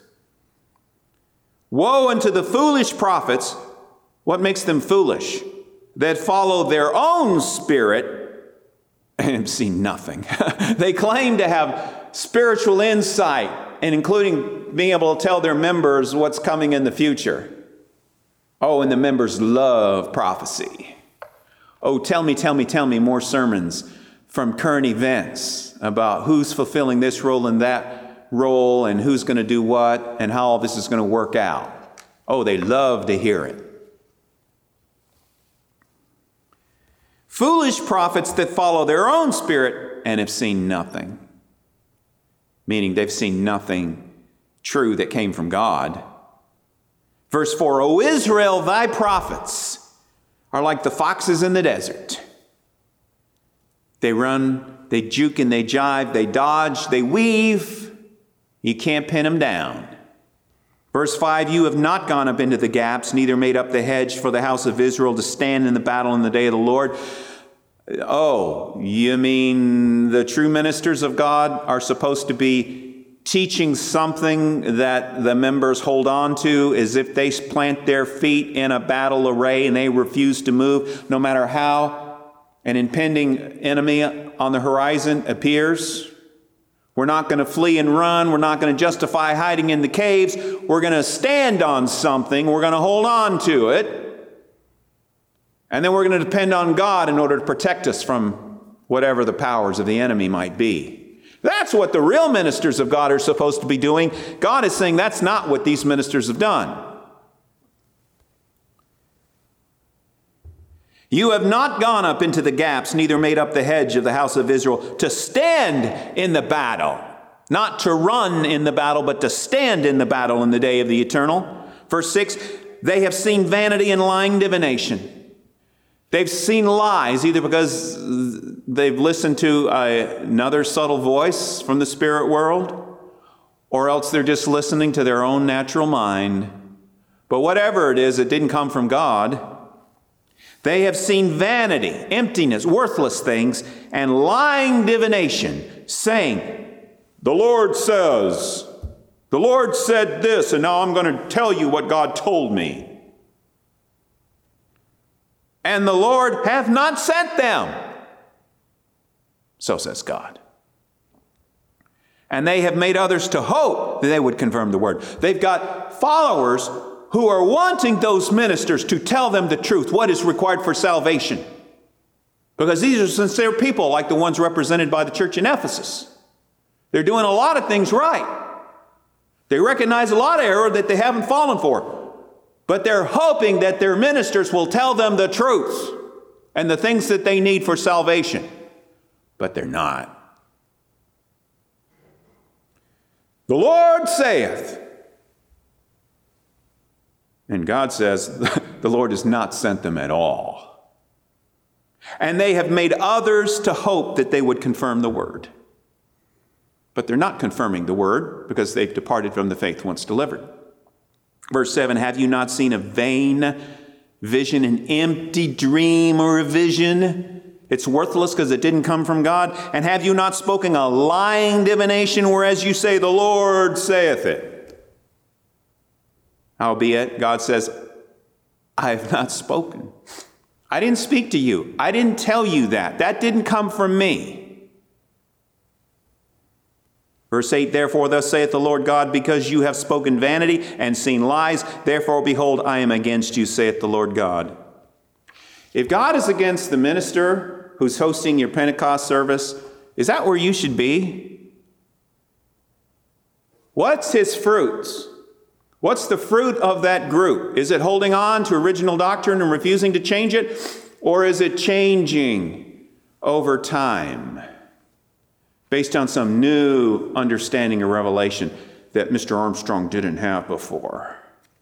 Speaker 2: Woe unto the foolish prophets. What makes them foolish? That follow their own spirit and have seen nothing. They claim to have spiritual insight, and including being able to tell their members what's coming in the future. Oh, and the members love prophecy. Oh, tell me more sermons from current events about who's fulfilling this role and that role and who's going to do what and how all this is going to work out. Oh, they love to hear it. Foolish prophets that follow their own spirit and have seen nothing. Meaning they've seen nothing true that came from God. Verse 4, O Israel, thy prophets are like the foxes in the desert. They run, they juke and they jive, they dodge, they weave. You can't pin them down. Verse 5, you have not gone up into the gaps, neither made up the hedge for the house of Israel to stand in the battle in the day of the Lord. Oh, you mean the true ministers of God are supposed to be teaching something that the members hold on to as if they plant their feet in a battle array and they refuse to move no matter how an impending enemy on the horizon appears. We're not going to flee and run. We're not going to justify hiding in the caves. We're going to stand on something. We're going to hold on to it. And then we're going to depend on God in order to protect us from whatever the powers of the enemy might be. That's what the real ministers of God are supposed to be doing. God is saying that's not what these ministers have done. You have not gone up into the gaps, neither made up the hedge of the house of Israel to stand in the battle. Not to run in the battle, but to stand in the battle in the day of the eternal. Verse 6, they have seen vanity and lying divination. They've seen lies, either because they've listened to another subtle voice from the spirit world, or else they're just listening to their own natural mind. But whatever it is, it didn't come from God. They have seen vanity, emptiness, worthless things, and lying divination, saying, the Lord says, the Lord said this, and now I'm going to tell you what God told me. And the Lord hath not sent them. So says God. And they have made others to hope that they would confirm the word. They've got followers who are wanting those ministers to tell them the truth, what is required for salvation. Because these are sincere people like the ones represented by the church in Ephesus. They're doing a lot of things right. They recognize a lot of error that they haven't fallen for. But they're hoping that their ministers will tell them the truth and the things that they need for salvation. But they're not. The Lord saith. And God says, the Lord has not sent them at all. And they have made others to hope that they would confirm the word. But they're not confirming the word because they've departed from the faith once delivered. Verse 7, have you not seen a vain vision, an empty dream or a vision? It's worthless because it didn't come from God. And have you not spoken a lying divination, whereas you say, the Lord saith it? Howbeit, God says, I have not spoken. I didn't speak to you. I didn't tell you that. That didn't come from me. Verse 8, therefore thus saith the Lord God, because you have spoken vanity and seen lies, therefore behold, I am against you, saith the Lord God. If God is against the minister who's hosting your Pentecost service, is that where you should be? What's his fruits? What's the fruit of that group? Is it holding on to original doctrine and refusing to change it? Or is it changing over time? Based on some new understanding or revelation that Mr. Armstrong didn't have before.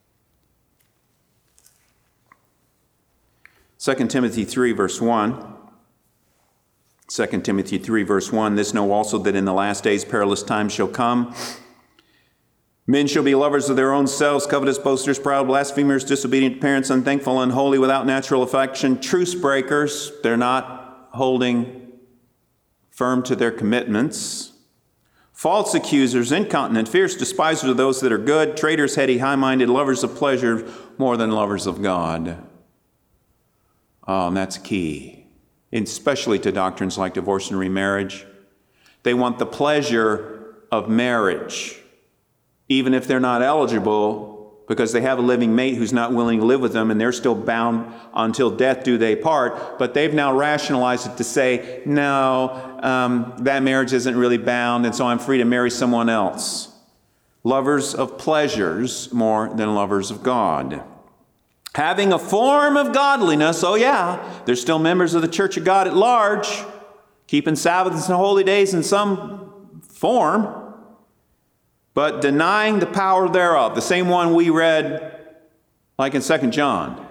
Speaker 2: 2 Timothy 3, verse 1. 2 Timothy 3, verse 1. This know also that in the last days perilous times shall come. Men shall be lovers of their own selves, covetous, boasters, proud, blasphemers, disobedient to parents, unthankful, unholy, without natural affection, truce breakers. They're not holding firm to their commitments. False accusers, incontinent, fierce, despisers of those that are good, traitors, heady, high-minded, lovers of pleasure more than lovers of God. And that's key, especially to doctrines like divorce and remarriage. They want the pleasure of marriage, even if they're not eligible, because they have a living mate who's not willing to live with them, and they're still bound until death do they part. But they've now rationalized it to say, no, that marriage isn't really bound, and so I'm free to marry someone else. Lovers of pleasures more than lovers of God. Having a form of godliness, oh yeah, they're still members of the Church of God at large, keeping Sabbaths and holy days in some form, but denying the power thereof, the same one we read like in 2 John.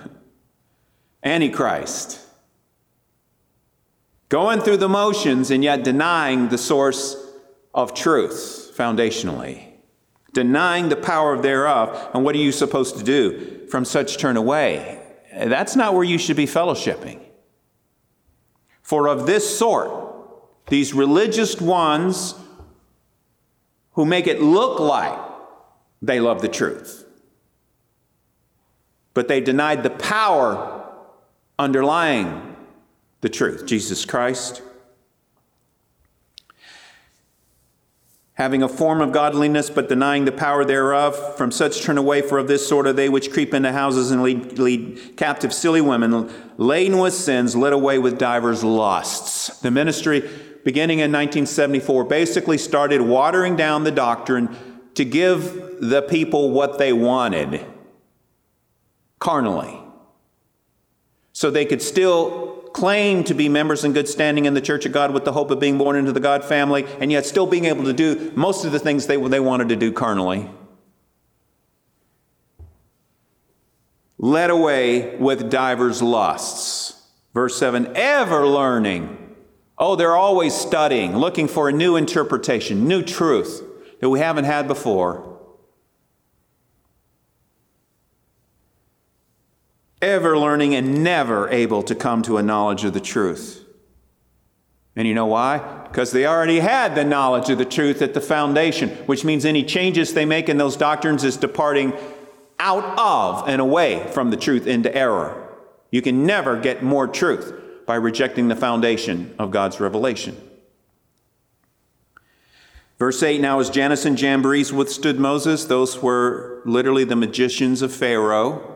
Speaker 2: Antichrist. Going through the motions and yet denying the source of truth foundationally. Denying the power thereof. And what are you supposed to do? From such turn away. That's not where you should be fellowshipping. For of this sort, these religious ones who make it look like they love the truth. But they denied the power underlying the truth, Jesus Christ. Having a form of godliness, but denying the power thereof, from such turn away, for of this sort are they which creep into houses and lead captive silly women, laden with sins, led away with divers lusts. The ministry, beginning in 1974, basically started watering down the doctrine to give the people what they wanted, carnally, so they could still claim to be members in good standing in the Church of God with the hope of being born into the God family, and yet still being able to do most of the things they wanted to do carnally. Led away with divers lusts. Verse 7, ever learning. Oh, they're always studying, looking for a new interpretation, new truth that we haven't had before. Ever learning and never able to come to a knowledge of the truth. And you know why? Because they already had the knowledge of the truth at the foundation, which means any changes they make in those doctrines is departing out of and away from the truth into error. You can never get more truth by rejecting the foundation of God's revelation. Verse 8, now as Jannes and Jambres withstood Moses, those were literally the magicians of Pharaoh,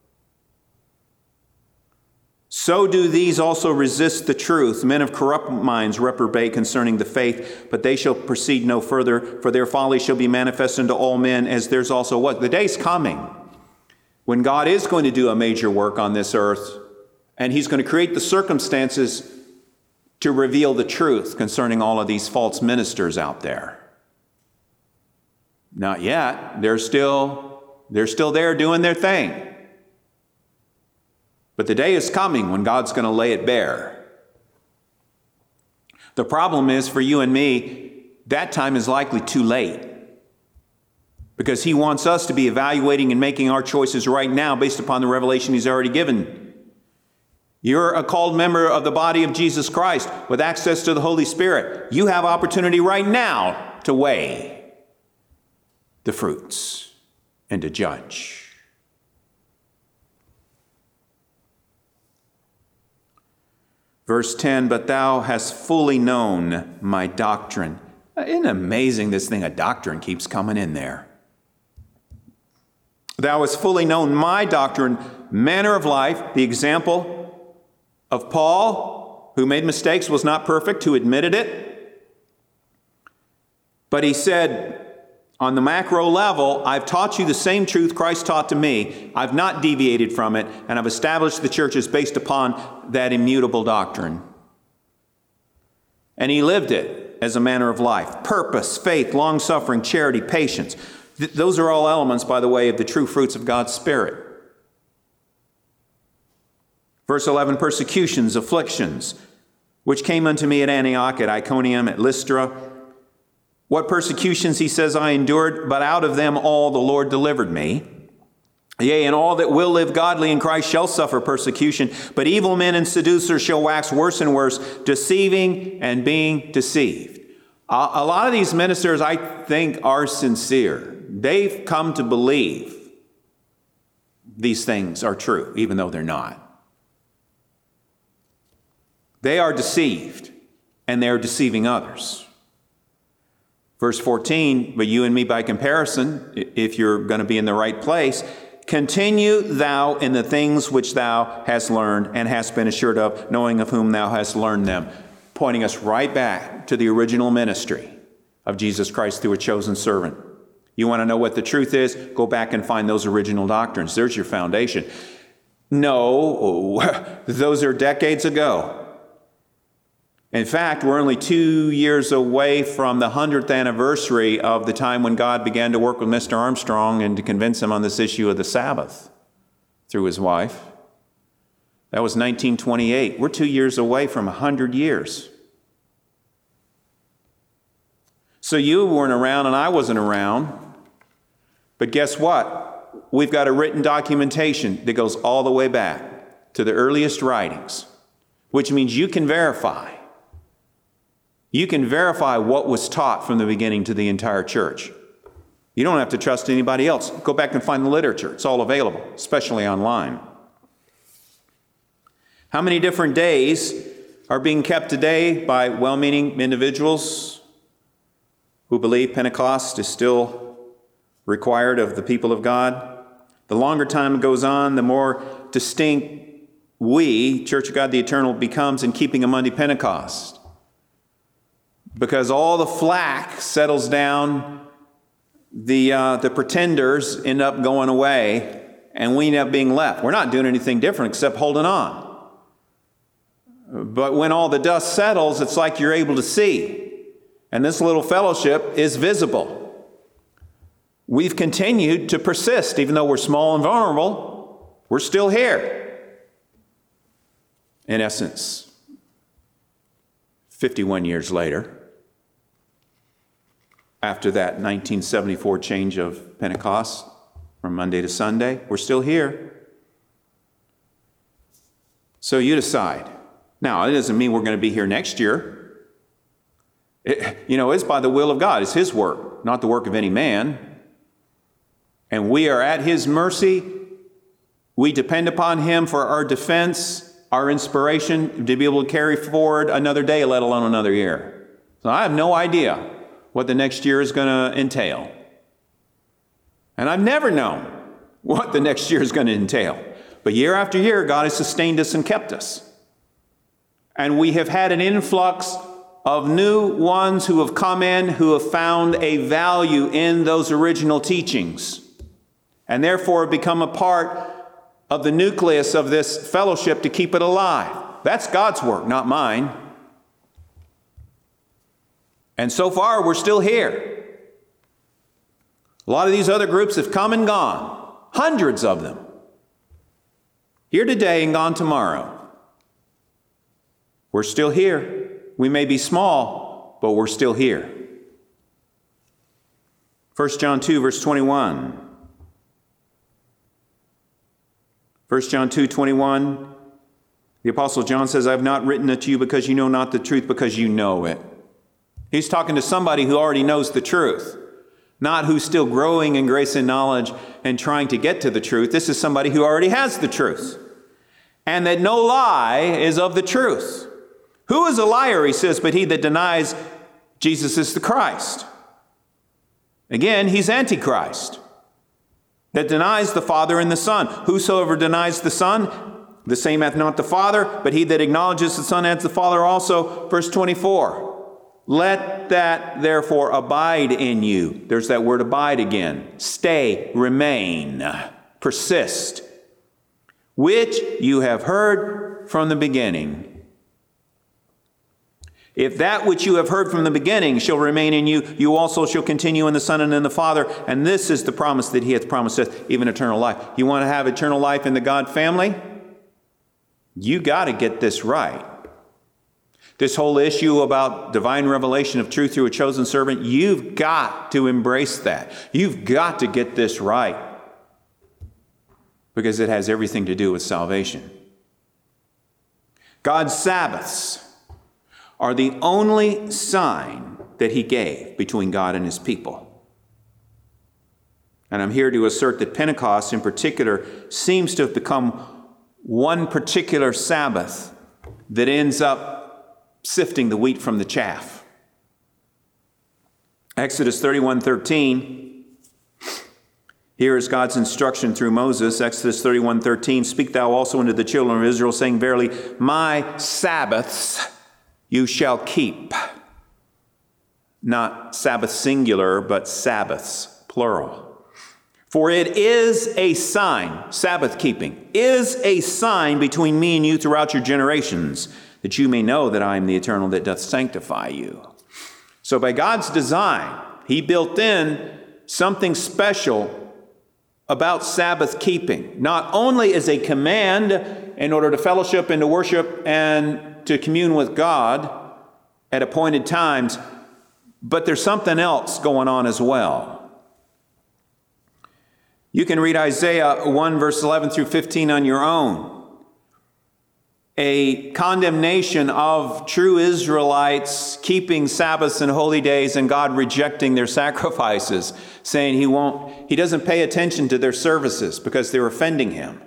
Speaker 2: so do these also resist the truth. Men of corrupt minds reprobate concerning the faith, but they shall proceed no further, for their folly shall be manifest unto all men, as there's also what? The day's coming when God is going to do a major work on this earth, and he's going to create the circumstances to reveal the truth concerning all of these false ministers out there. Not yet. They're still there doing their thing. But the day is coming when God's going to lay it bare. The problem is for you and me, that time is likely too late. Because he wants us to be evaluating and making our choices right now based upon the revelation he's already given. You're a called member of the body of Jesus Christ with access to the Holy Spirit. You have opportunity right now to weigh the fruits and to judge. Verse 10, but thou hast fully known my doctrine. Isn't it amazing this thing of doctrine keeps coming in there? Thou hast fully known my doctrine, manner of life, the example of Paul, who made mistakes, was not perfect, who admitted it. But he said, on the macro level, I've taught you the same truth Christ taught to me. I've not deviated from it, and I've established the churches based upon that immutable doctrine. And he lived it as a manner of life. Purpose, faith, long-suffering, charity, patience. Those are all elements, by the way, of the true fruits of God's Spirit. Verse 11, persecutions, afflictions, which came unto me at Antioch, at Iconium, at Lystra. What persecutions, he says, I endured, but out of them all the Lord delivered me. Yea, and all that will live godly in Christ shall suffer persecution, but evil men and seducers shall wax worse and worse, deceiving and being deceived. A lot of these ministers, I think, are sincere. They've come to believe these things are true, even though they're not. They are deceived, and they're deceiving others. Verse 14, but you and me by comparison, if you're going to be in the right place, continue thou in the things which thou hast learned and hast been assured of, knowing of whom thou hast learned them. Pointing us right back to the original ministry of Jesus Christ through a chosen servant. You want to know what the truth is? Go back and find those original doctrines. There's your foundation. No, those are decades ago. In fact, we're only 2 years away from the 100th anniversary of the time when God began to work with Mr. Armstrong and to convince him on this issue of the Sabbath through his wife. That was 1928. We're 2 years away from 100 years. So you weren't around and I wasn't around. But guess what? We've got a written documentation that goes all the way back to the earliest writings, which means you can verify you can verify what was taught from the beginning to the entire church. You don't have to trust anybody else. Go back and find the literature. It's all available, especially online. How many different days are being kept today by well-meaning individuals who believe Pentecost is still required of the people of God? The longer time goes on, the more distinct we, Church of God the Eternal, becomes in keeping a Monday Pentecost. Because all the flack settles down, the pretenders end up going away, and we end up being left. We're not doing anything different except holding on. But when all the dust settles, it's like you're able to see. And this little fellowship is visible. We've continued to persist, even though we're small and vulnerable. We're still here. In essence, 51 years later, after that 1974 change of Pentecost from Monday to Sunday, we're still here. So you decide. Now, it doesn't mean we're going to be here next year. It's by the will of God. It's His work, not the work of any man. And we are at His mercy. We depend upon Him for our defense, our inspiration to be able to carry forward another day, let alone another year. So I have no idea what the next year is going to entail. And I've never known what the next year is going to entail. But year after year, God has sustained us and kept us. And we have had an influx of new ones who have come in, who have found a value in those original teachings, and therefore become a part of the nucleus of this fellowship to keep it alive. That's God's work, not mine. And so far, we're still here. A lot of these other groups have come and gone, hundreds of them. Here today and gone tomorrow. We're still here. We may be small, but we're still here. 1 John 2, verse 21. 1 John 2, 21. The Apostle John says, I have not written it to you because you know not the truth, because you know it. He's talking to somebody who already knows the truth, not who's still growing in grace and knowledge and trying to get to the truth. This is somebody who already has the truth. And that no lie is of the truth. Who is a liar, he says, but he that denies Jesus is the Christ. Again, he's Antichrist, that denies the Father and the Son. Whosoever denies the Son, the same hath not the Father, but he that acknowledges the Son hath the Father also. Verse 24. Let that therefore abide in you. There's that word abide again. Stay, remain, persist. Which you have heard from the beginning. If that which you have heard from the beginning shall remain in you, you also shall continue in the Son and in the Father. And this is the promise that He hath promised us, even eternal life. You want to have eternal life in the God family? You got to get this right. This whole issue about divine revelation of truth through a chosen servant, you've got to embrace that. You've got to get this right. Because it has everything to do with salvation. God's Sabbaths are the only sign that He gave between God and His people. And I'm here to assert that Pentecost in particular seems to have become one particular Sabbath that ends up sifting the wheat from the chaff. Exodus 31:13. Here is God's instruction through Moses. Exodus 31:13. Speak thou also unto the children of Israel, saying, Verily, my Sabbaths you shall keep. Not Sabbath singular, but Sabbaths, plural. For it is a sign, Sabbath keeping, is a sign between me and you throughout your generations, that you may know that I am the Eternal that doth sanctify you. So by God's design, He built in something special about Sabbath keeping. Not only as a command in order to fellowship and to worship and to commune with God at appointed times, but there's something else going on as well. You can read Isaiah 1 verse 11 through 15 on your own. a condemnation of true Israelites keeping Sabbaths and holy days and God rejecting their sacrifices, saying he doesn't pay attention to their services because they're offending him.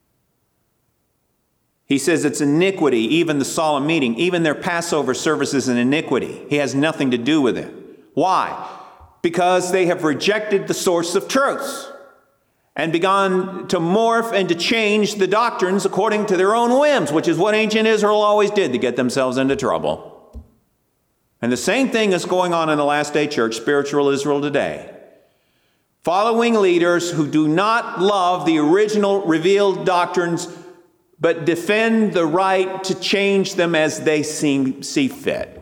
Speaker 2: He says it's iniquity, even the solemn meeting, even their Passover service is an iniquity. He has nothing to do with it. Why? Because they have rejected the source of truth and begun to morph and to change the doctrines according to their own whims, which is what ancient Israel always did to get themselves into trouble. And the same thing is going on in the last day church, spiritual Israel today. Following leaders who do not love the original revealed doctrines, but defend the right to change them as they see fit.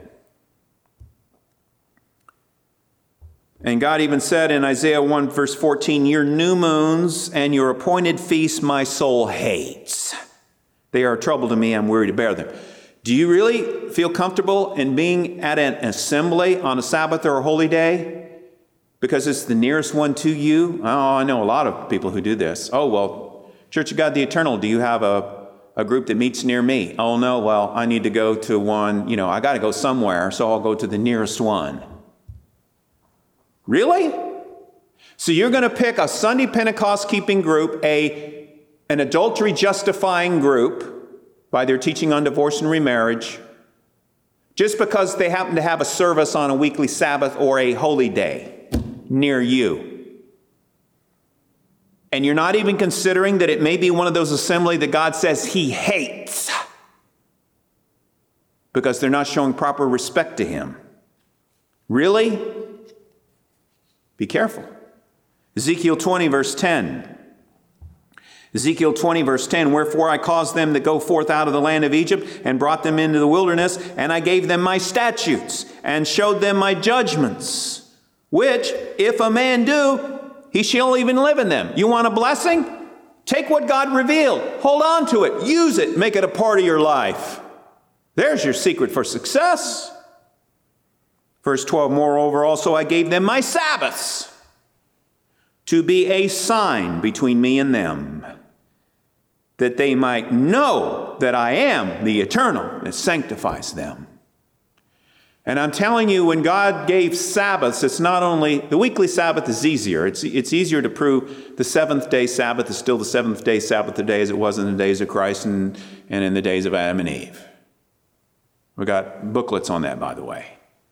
Speaker 2: And God even said in Isaiah 1 verse 14, your new moons and your appointed feasts my soul hates. They are a trouble to me, I'm weary to bear them. Do you really feel comfortable in being at an assembly on a Sabbath or a holy day? Because it's the nearest one to you? Oh, I know a lot of people who do this. Oh, well, Church of God the Eternal, do you have a group that meets near me? Oh, no, well, I need to go to one, I got to go somewhere, so I'll go to the nearest one. Really? So you're going to pick a Sunday Pentecost keeping group, an adultery justifying group by their teaching on divorce and remarriage, just because they happen to have a service on a weekly Sabbath or a holy day near you. And you're not even considering that it may be one of those assemblies that God says he hates because they're not showing proper respect to him. Really? Be careful. Ezekiel 20, verse 10. Ezekiel 20, verse 10, wherefore I caused them to go forth out of the land of Egypt and brought them into the wilderness, and I gave them my statutes and showed them my judgments, which if a man do, he shall even live in them. You want a blessing? Take what God revealed. Hold on to it. Use it. Make it a part of your life. There's your secret for success. Verse 12, moreover, also I gave them my Sabbaths to be a sign between me and them, that they might know that I am the Eternal that sanctifies them. And I'm telling you, when God gave Sabbaths, it's not only, the weekly Sabbath is easier. It's easier to prove the seventh day Sabbath is still the seventh day Sabbath today as it was in the days of Christ and in the days of Adam and Eve. We got booklets on that, by the way.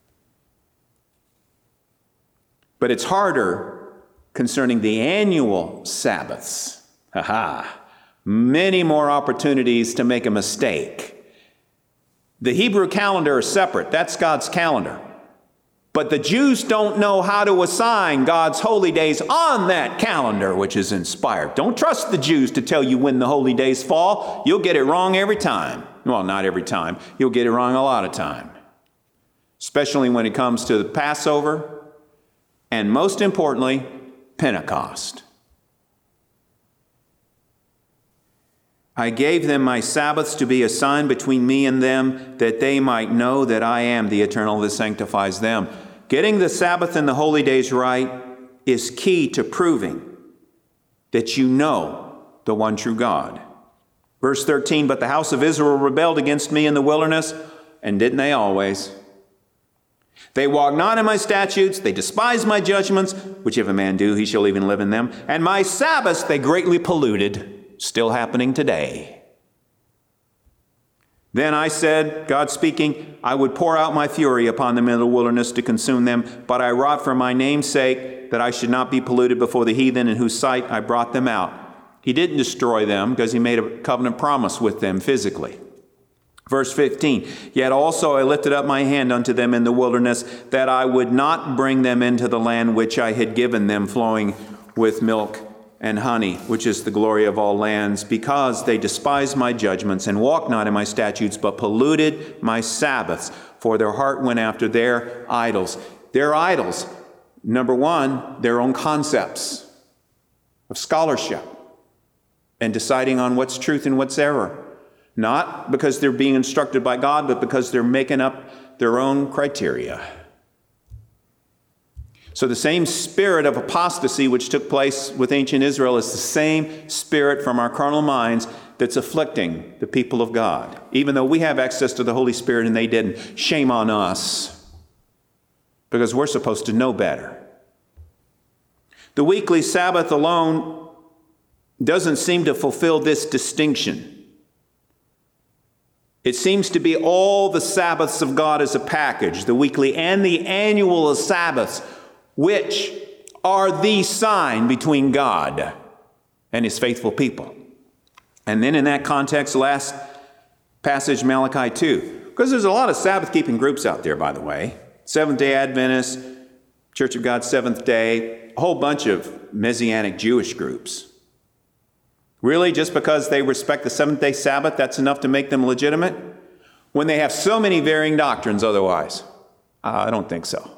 Speaker 2: But it's harder concerning the annual Sabbaths. Many more opportunities to make a mistake. The Hebrew calendar is separate. That's God's calendar. But the Jews don't know how to assign God's holy days on that calendar, which is inspired. Don't trust the Jews to tell you when the holy days fall. You'll get it wrong every time. Well, not every time. You'll get it wrong a lot of time. Especially when it comes to the Passover. And most importantly, Pentecost. I gave them my Sabbaths to be a sign between me and them, that they might know that I am the Eternal that sanctifies them. Getting the Sabbath and the holy days right is key to proving that you know the one true God. Verse 13, but the house of Israel rebelled against me in the wilderness, and didn't they always? They walk not in my statutes, they despise my judgments, which if a man do, he shall even live in them. And my Sabbaths they greatly polluted, still happening today. Then I said, God speaking, I would pour out my fury upon them in the wilderness to consume them, but I wrought for my name's sake that I should not be polluted before the heathen in whose sight I brought them out. He didn't destroy them because he made a covenant promise with them physically. Verse 15, yet also I lifted up my hand unto them in the wilderness, that I would not bring them into the land which I had given them, flowing with milk and honey, which is the glory of all lands, because they despised my judgments and walked not in my statutes, but polluted my Sabbaths, for their heart went after their idols. Their idols, number one, their own concepts of scholarship and deciding on what's truth and what's error. Not because they're being instructed by God, but because they're making up their own criteria. So the same spirit of apostasy which took place with ancient Israel is the same spirit from our carnal minds that's afflicting the people of God. Even though we have access to the Holy Spirit and they didn't, shame on us, because we're supposed to know better. The weekly Sabbath alone doesn't seem to fulfill this distinction. It seems to be all the Sabbaths of God as a package, the weekly and the annual Sabbaths, which are the sign between God and his faithful people. And then in that context, last passage, Malachi 2. Because there's a lot of Sabbath-keeping groups out there, by the way. Seventh-day Adventists, Church of God Seventh Day, a whole bunch of Messianic Jewish groups. Really, just because they respect the seventh-day Sabbath, that's enough to make them legitimate? When they have so many varying doctrines otherwise? I don't think so.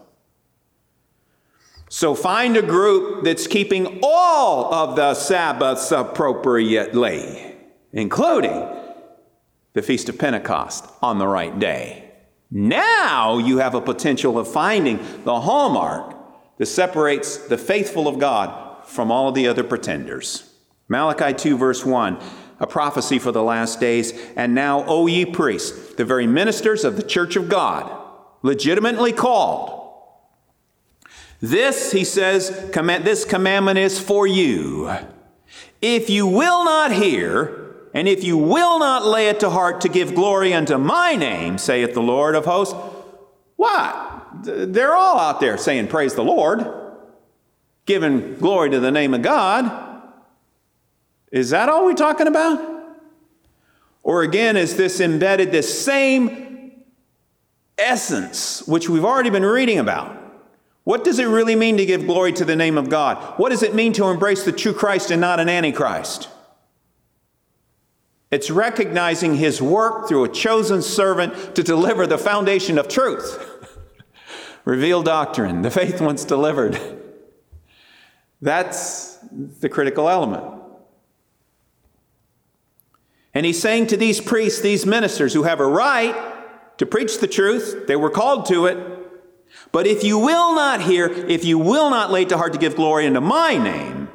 Speaker 2: So find a group that's keeping all of the Sabbaths appropriately, including the Feast of Pentecost on the right day. Now you have a potential of finding the hallmark that separates the faithful of God from all of the other pretenders. Malachi 2 verse 1, a prophecy for the last days. And now, O ye priests, the very ministers of the church of God, legitimately called. This, he says, this commandment is for you. If you will not hear, and if you will not lay it to heart to give glory unto my name, saith the Lord of hosts. What? They're all out there saying, praise the Lord, giving glory to the name of God. Is that all we're talking about? Or again, is this embedded, this same essence, which we've already been reading about? What does it really mean to give glory to the name of God? What does it mean to embrace the true Christ and not an antichrist? It's recognizing his work through a chosen servant to deliver the foundation of truth. Revealed doctrine, the faith once delivered. That's the critical element. And he's saying to these priests, these ministers who have a right to preach the truth, they were called to it, but if you will not hear, if you will not lay to heart to give glory unto my name,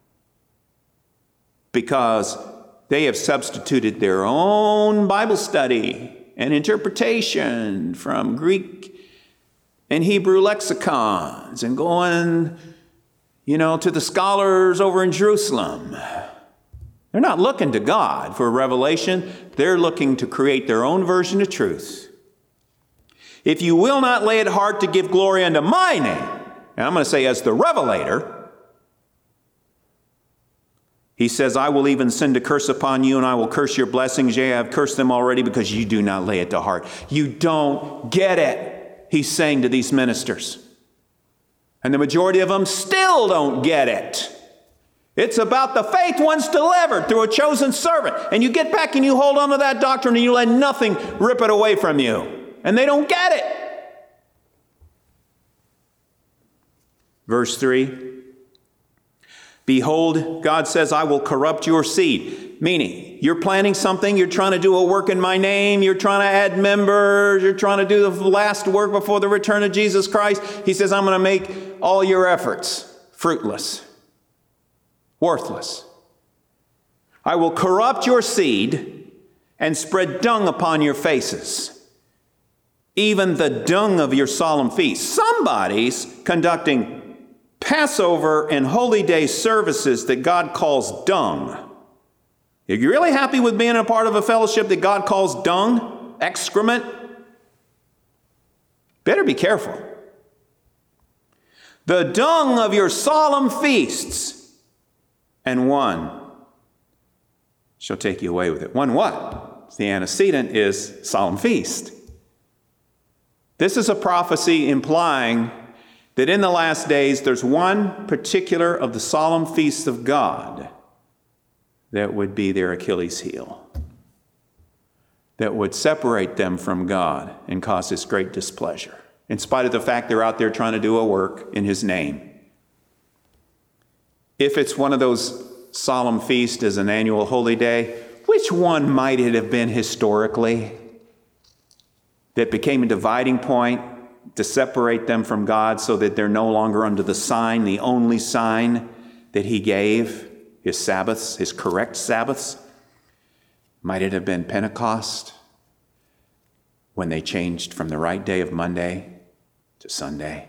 Speaker 2: because they have substituted their own Bible study and interpretation from Greek and Hebrew lexicons and going, to the scholars over in Jerusalem. They're not looking to God for a revelation. They're looking to create their own version of truth. If you will not lay it hard to give glory unto my name, and I'm going to say as the revelator, he says, I will even send a curse upon you, and I will curse your blessings. Yea, I have cursed them already because you do not lay it to heart. You don't get it, he's saying to these ministers. And the majority of them still don't get it. It's about the faith once delivered through a chosen servant. And you get back and you hold on to that doctrine and you let nothing rip it away from you. And they don't get it. Verse 3. Behold, God says, I will corrupt your seed. Meaning, you're planning something, you're trying to do a work in my name, you're trying to add members, you're trying to do the last work before the return of Jesus Christ. He says, I'm going to make all your efforts fruitless. Worthless. I will corrupt your seed and spread dung upon your faces, even the dung of your solemn feasts. Somebody's conducting Passover and Holy Day services that God calls dung. Are you really happy with being a part of a fellowship that God calls dung, excrement? Better be careful. The dung of your solemn feasts. And one shall take you away with it. One what? The antecedent is solemn feast. This is a prophecy implying that in the last days there's one particular of the solemn feasts of God that would be their Achilles heel, that would separate them from God and cause His great displeasure, in spite of the fact they're out there trying to do a work in His name. If it's one of those solemn feasts as an annual holy day, which one might it have been historically that became a dividing point to separate them from God so that they're no longer under the sign, the only sign that He gave, His Sabbaths, His correct Sabbaths? Might it have been Pentecost when they changed from the right day of Monday to Sunday?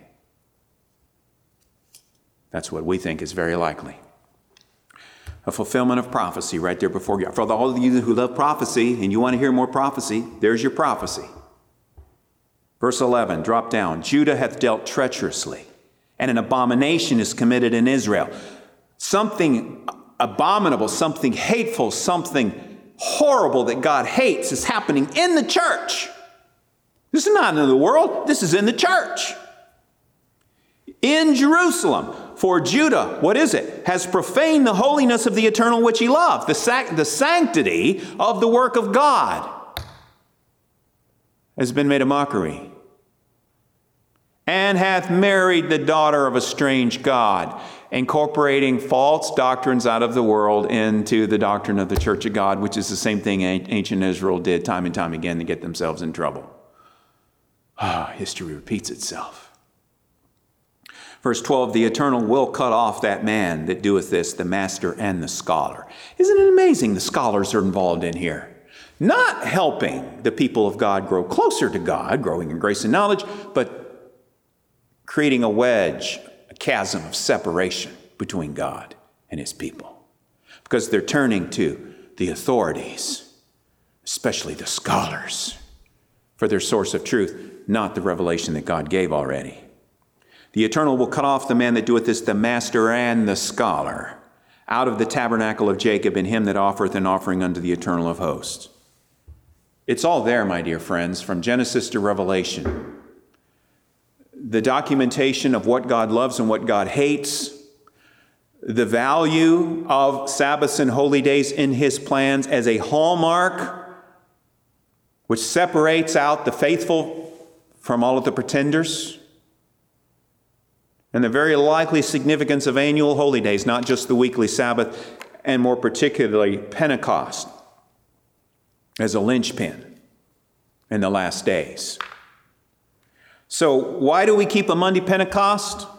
Speaker 2: That's what we think is very likely. A fulfillment of prophecy right there before you. For all of you who love prophecy and you want to hear more prophecy, there's your prophecy. Verse 11, drop down. Judah hath dealt treacherously, and an abomination is committed in Israel. Something abominable, something hateful, something horrible that God hates is happening in the church. This is not in the world. This is in the church. In Jerusalem. For Judah, what is it? Has profaned the holiness of the eternal which he loved. The sanctity of the work of God has been made a mockery. And hath married the daughter of a strange god, incorporating false doctrines out of the world into the doctrine of the church of God, which is the same thing ancient Israel did time and time again to get themselves in trouble. History repeats itself. Verse 12, the eternal will cut off that man that doeth this, the master and the scholar. Isn't it amazing the scholars are involved in here? Not helping the people of God grow closer to God, growing in grace and knowledge, but creating a wedge, a chasm of separation between God and his people. Because they're turning to the authorities, especially the scholars, for their source of truth, not the revelation that God gave already. The eternal will cut off the man that doeth this, the master and the scholar, out of the tabernacle of Jacob, and him that offereth an offering unto the eternal of hosts. It's all there, my dear friends, from Genesis to Revelation. The documentation of what God loves and what God hates, the value of Sabbaths and holy days in his plans as a hallmark which separates out the faithful from all of the pretenders, and the very likely significance of annual holy days, not just the weekly Sabbath, and more particularly Pentecost as a linchpin in the last days. So why do we keep a Monday Pentecost?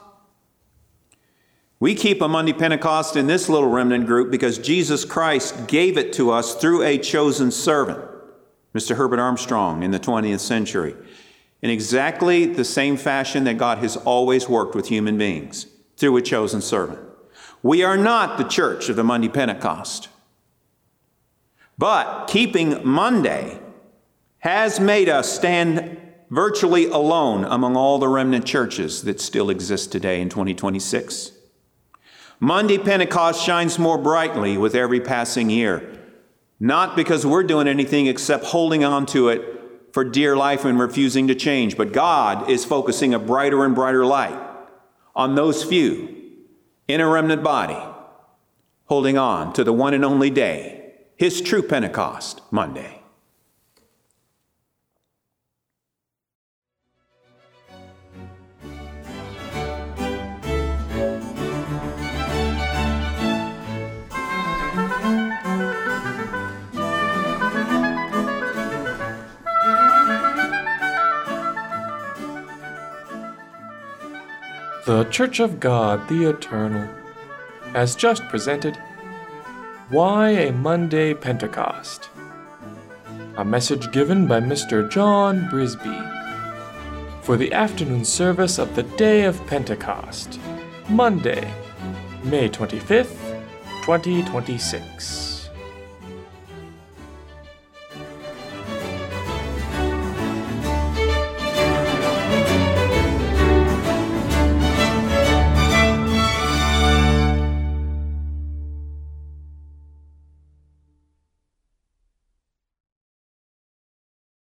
Speaker 2: We keep a Monday Pentecost in this little remnant group because Jesus Christ gave it to us through a chosen servant, Mr. Herbert Armstrong, in the 20th century, in exactly the same fashion that God has always worked with human beings, through a chosen servant. We are not the church of the Monday Pentecost. But keeping Monday has made us stand virtually alone among all the remnant churches that still exist today in 2026. Monday Pentecost shines more brightly with every passing year, not because we're doing anything except holding on to it for dear life and refusing to change, but God is focusing a brighter and brighter light on those few in a remnant body, holding on to the one and only day, his true Pentecost, Monday.
Speaker 1: The Church of God, the Eternal, has just presented Why a Monday Pentecost? A message given by Mr. John Brisby for the afternoon service of the day of Pentecost, Monday, May 25th, 2026.